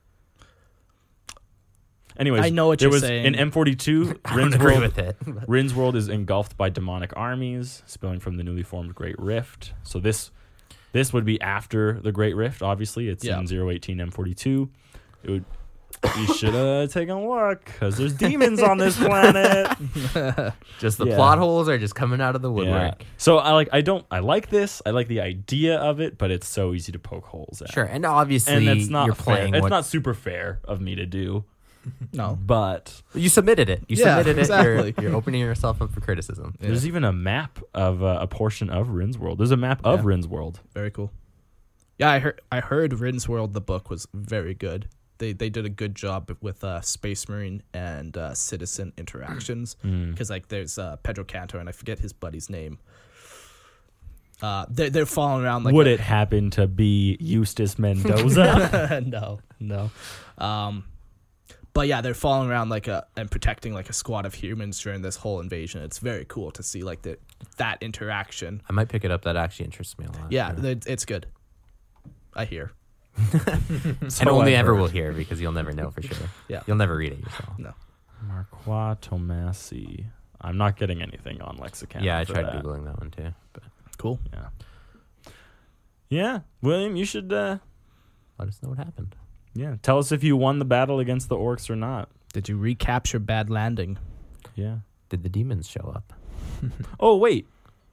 Anyways, I know what there you're was saying. in M forty-two. I don't Rin's agree world, with it. but- Rin's world is engulfed by demonic armies spilling from the newly formed Great Rift. So this this would be after the Great Rift. Obviously, it's Yeah. in zero eighteen M forty-two. It would. You should have taken a look because there's demons on this planet. Just the Yeah. plot holes are just coming out of the Yeah. woodwork. So I like. I don't. I like this. I like the idea of it, but it's so easy to poke holes at. Sure, and obviously And it's not you're fair. playing. It's what, not super fair of me to do, No. but you submitted it. You Yeah, submitted exactly. it. You're, you're opening yourself up for criticism. Yeah. there's even a map of uh, a portion of Rin's world. There's a map of Yeah. Rin's world. Very cool. Yeah, I heard I heard Rin's World the book was very good. They they did a good job with uh, Space Marine and uh, citizen interactions Mm. because like there's uh, Pedro Cantor and I forget his buddy's name. Uh, they they're falling around like Would a- it happen to be Eustace Mendoza? no, no. Um, but yeah, they're following around like a and protecting like a squad of humans during this whole invasion. It's very cool to see like the that interaction. I might pick it up. That actually interests me a lot. Yeah, it- it's good. I hear. and only I've ever heard. will hear because you'll never know for sure. Yeah. You'll never read it yourself. No. Marquis Tomasi. I'm not getting anything on Lexicon. Yeah, I for tried that. googling that one too. But Cool. Yeah. Yeah, William, you should. Uh, let us know what happened. yeah, tell us if you won the battle against the orcs or not. Did you recapture Bad Landing? Yeah. Did the demons show up? Oh wait.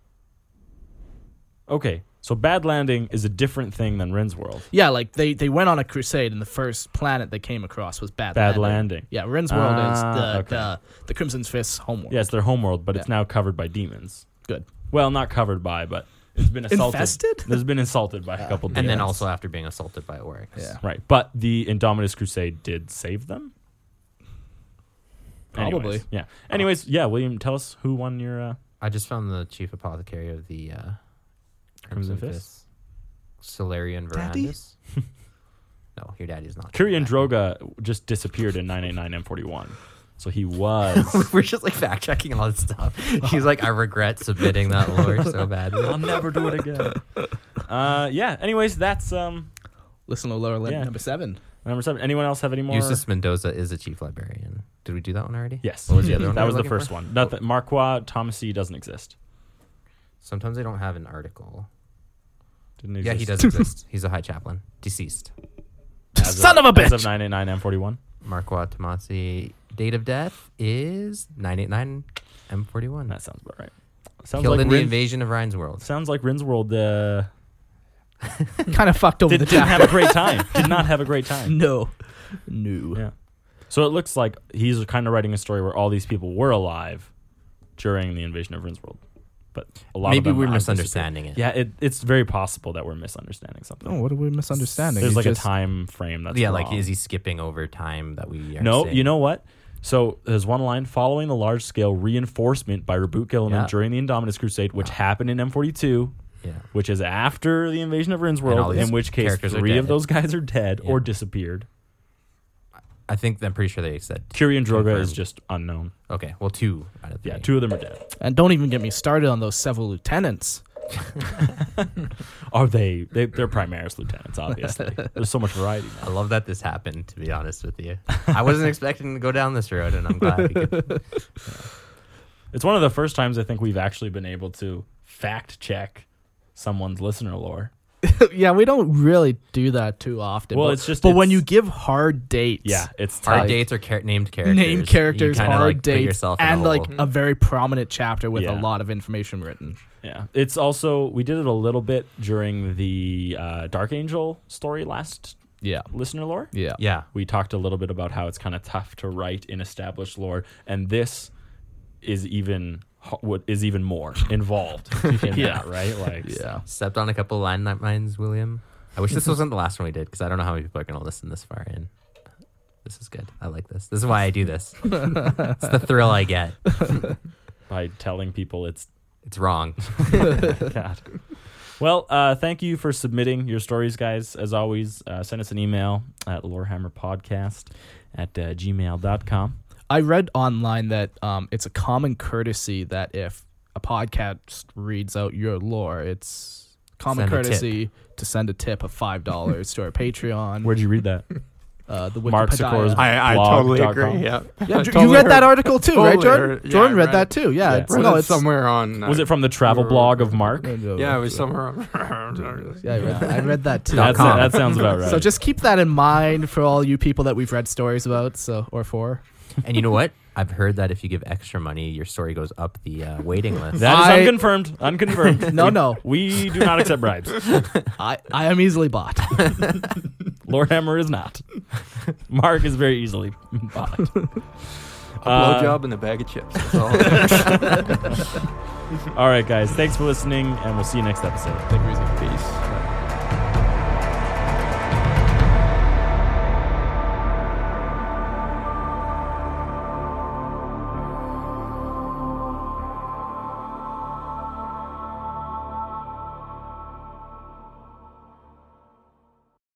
Okay, so Bad Landing is a different thing than Rin's world. Yeah, like they, they went on a crusade, and the first planet they came across was Bad, Bad Landing. Landing. Yeah, Rin's World is Ah, the, okay. the the Crimson Fist's homeworld. Yeah, it's their homeworld, but it's Yeah. now covered by demons. Good. Well, not covered by, but it's been assaulted. Infested? There's been insulted by a couple demons. And then also after being assaulted by orcs. Yeah. Right, but the Indominus Crusade did save them. Probably. Anyways, yeah. Anyways, yeah. William, tell us who won your. Uh, I just found the chief apothecary of the uh, Crimson Crimson Fist? Fist. Solarian Daddy? Verandis. No, your daddy's not. Kyrian Droga just disappeared in nine eighty-nine M forty-one, so he was. We're just like fact checking all this stuff. He's like, I regret submitting that lore so badly. I'll never do it again. Uh, yeah. Anyways, that's um Listen to lower limit Yeah. number seven. number seven. Anyone else have any more? Eustace Mendoza is a chief librarian. Did we do that one already? Yes. What was the other one? That we was were the looking first for? one. Nothing. Marquis Thomasy doesn't exist. Sometimes they don't have an article. Didn't Yeah, exist. he does exist. He's a high chaplain. Deceased. As Son of a As bitch! of nine eighty-nine M forty-one. Marquis Tomasi. Date of death is nine eighty-nine M forty-one. That sounds about right. Sounds Killed like in the Rin- invasion of Ryan's world. Sounds like Rin's World uh, Kind of fucked over did, the didn't chapter. have a great time. Did not have a great time. No. No. Yeah. So it looks like he's kind of writing a story where all these people were alive during the invasion of Rin's World. But a lot of Maybe them we're have misunderstanding disappeared. it. Yeah, it, it's very possible that we're misunderstanding something. Oh, what are we misunderstanding? There's He's like just- a time frame that's yeah, wrong. like is he skipping over time that we are No, saying? you know what? So there's one line following the large-scale reinforcement by Raboot Gilliman Yeah. during the Indominus Crusade, which happened in M forty-two, Yeah. which is after the invasion of Rin's And all World, these in which case characters are three of dead. those guys are dead Yeah. or disappeared. I think I'm pretty sure they said. Curie and Droga is confirmed. just unknown. Okay, well, two out of three. Yeah, two of them are dead. And don't even get me started on those several lieutenants. Are they? they they're Primaris lieutenants, obviously. There's so much variety I now. love that this happened, to be honest with you. I wasn't expecting to go down this road, and I'm glad we could. It's one of the first times I think we've actually been able to fact check someone's listener lore. Yeah, we don't really do that too often. Well, but, it's just- But when it's- you give hard dates, Yeah, it's Hard tight. dates are char- named characters. named characters, you kinda, hard like, put dates, yourself in a and like hole. a very prominent chapter with Yeah. a lot of information written. Yeah, it's also we did it a little bit during the uh, Dark Angel story last Yeah, listener lore. yeah, Yeah. We talked a little bit about how it's kind of tough to write in established lore, and this is even what is even more involved in Yeah. that, right? Like, yeah. Stepped on a couple of landmines, William. I wish this wasn't the last one we did, because I don't know how many people are going to listen this far in. This is good. I like this. This is why I do this. It's the thrill I get. by telling people it's It's wrong. God. Well, uh, thank you for submitting your stories, guys. As always, uh, send us an email at lorehammerpodcast at uh, gmail dot com. I read online that um, it's a common courtesy that if a podcast reads out your lore, it's common Send a courtesy to send a tip of five dollars to our Patreon. Where'd you read that? Uh, the Mark Wikipedia. Sikora's I, I blog totally dot agree. com. Yeah, Yeah, I J- totally you read that heard- article too, right, totally Jordan? heard- yeah, Jordan I read read that it. too. Yeah, Yeah, it's, read no, it it's somewhere on. uh, Was it from the travel blog of Mark? Yeah, it was somewhere on. Yeah, I read that, I read that too. That's, com. that sounds about right. So just keep that in mind for all you people that we've read stories about, so or for. And you know what? I've heard that if you give extra money, your story goes up the uh, waiting list. that is I- unconfirmed. Unconfirmed. No, We- no. We do not accept bribes. I, I am easily bought. Lord Hammer is not. Mark is very easily bought. A Uh, blowjob and a bag of chips. That's all. All right, guys. Thanks for listening, and we'll see you next episode. Take it easy. Peace.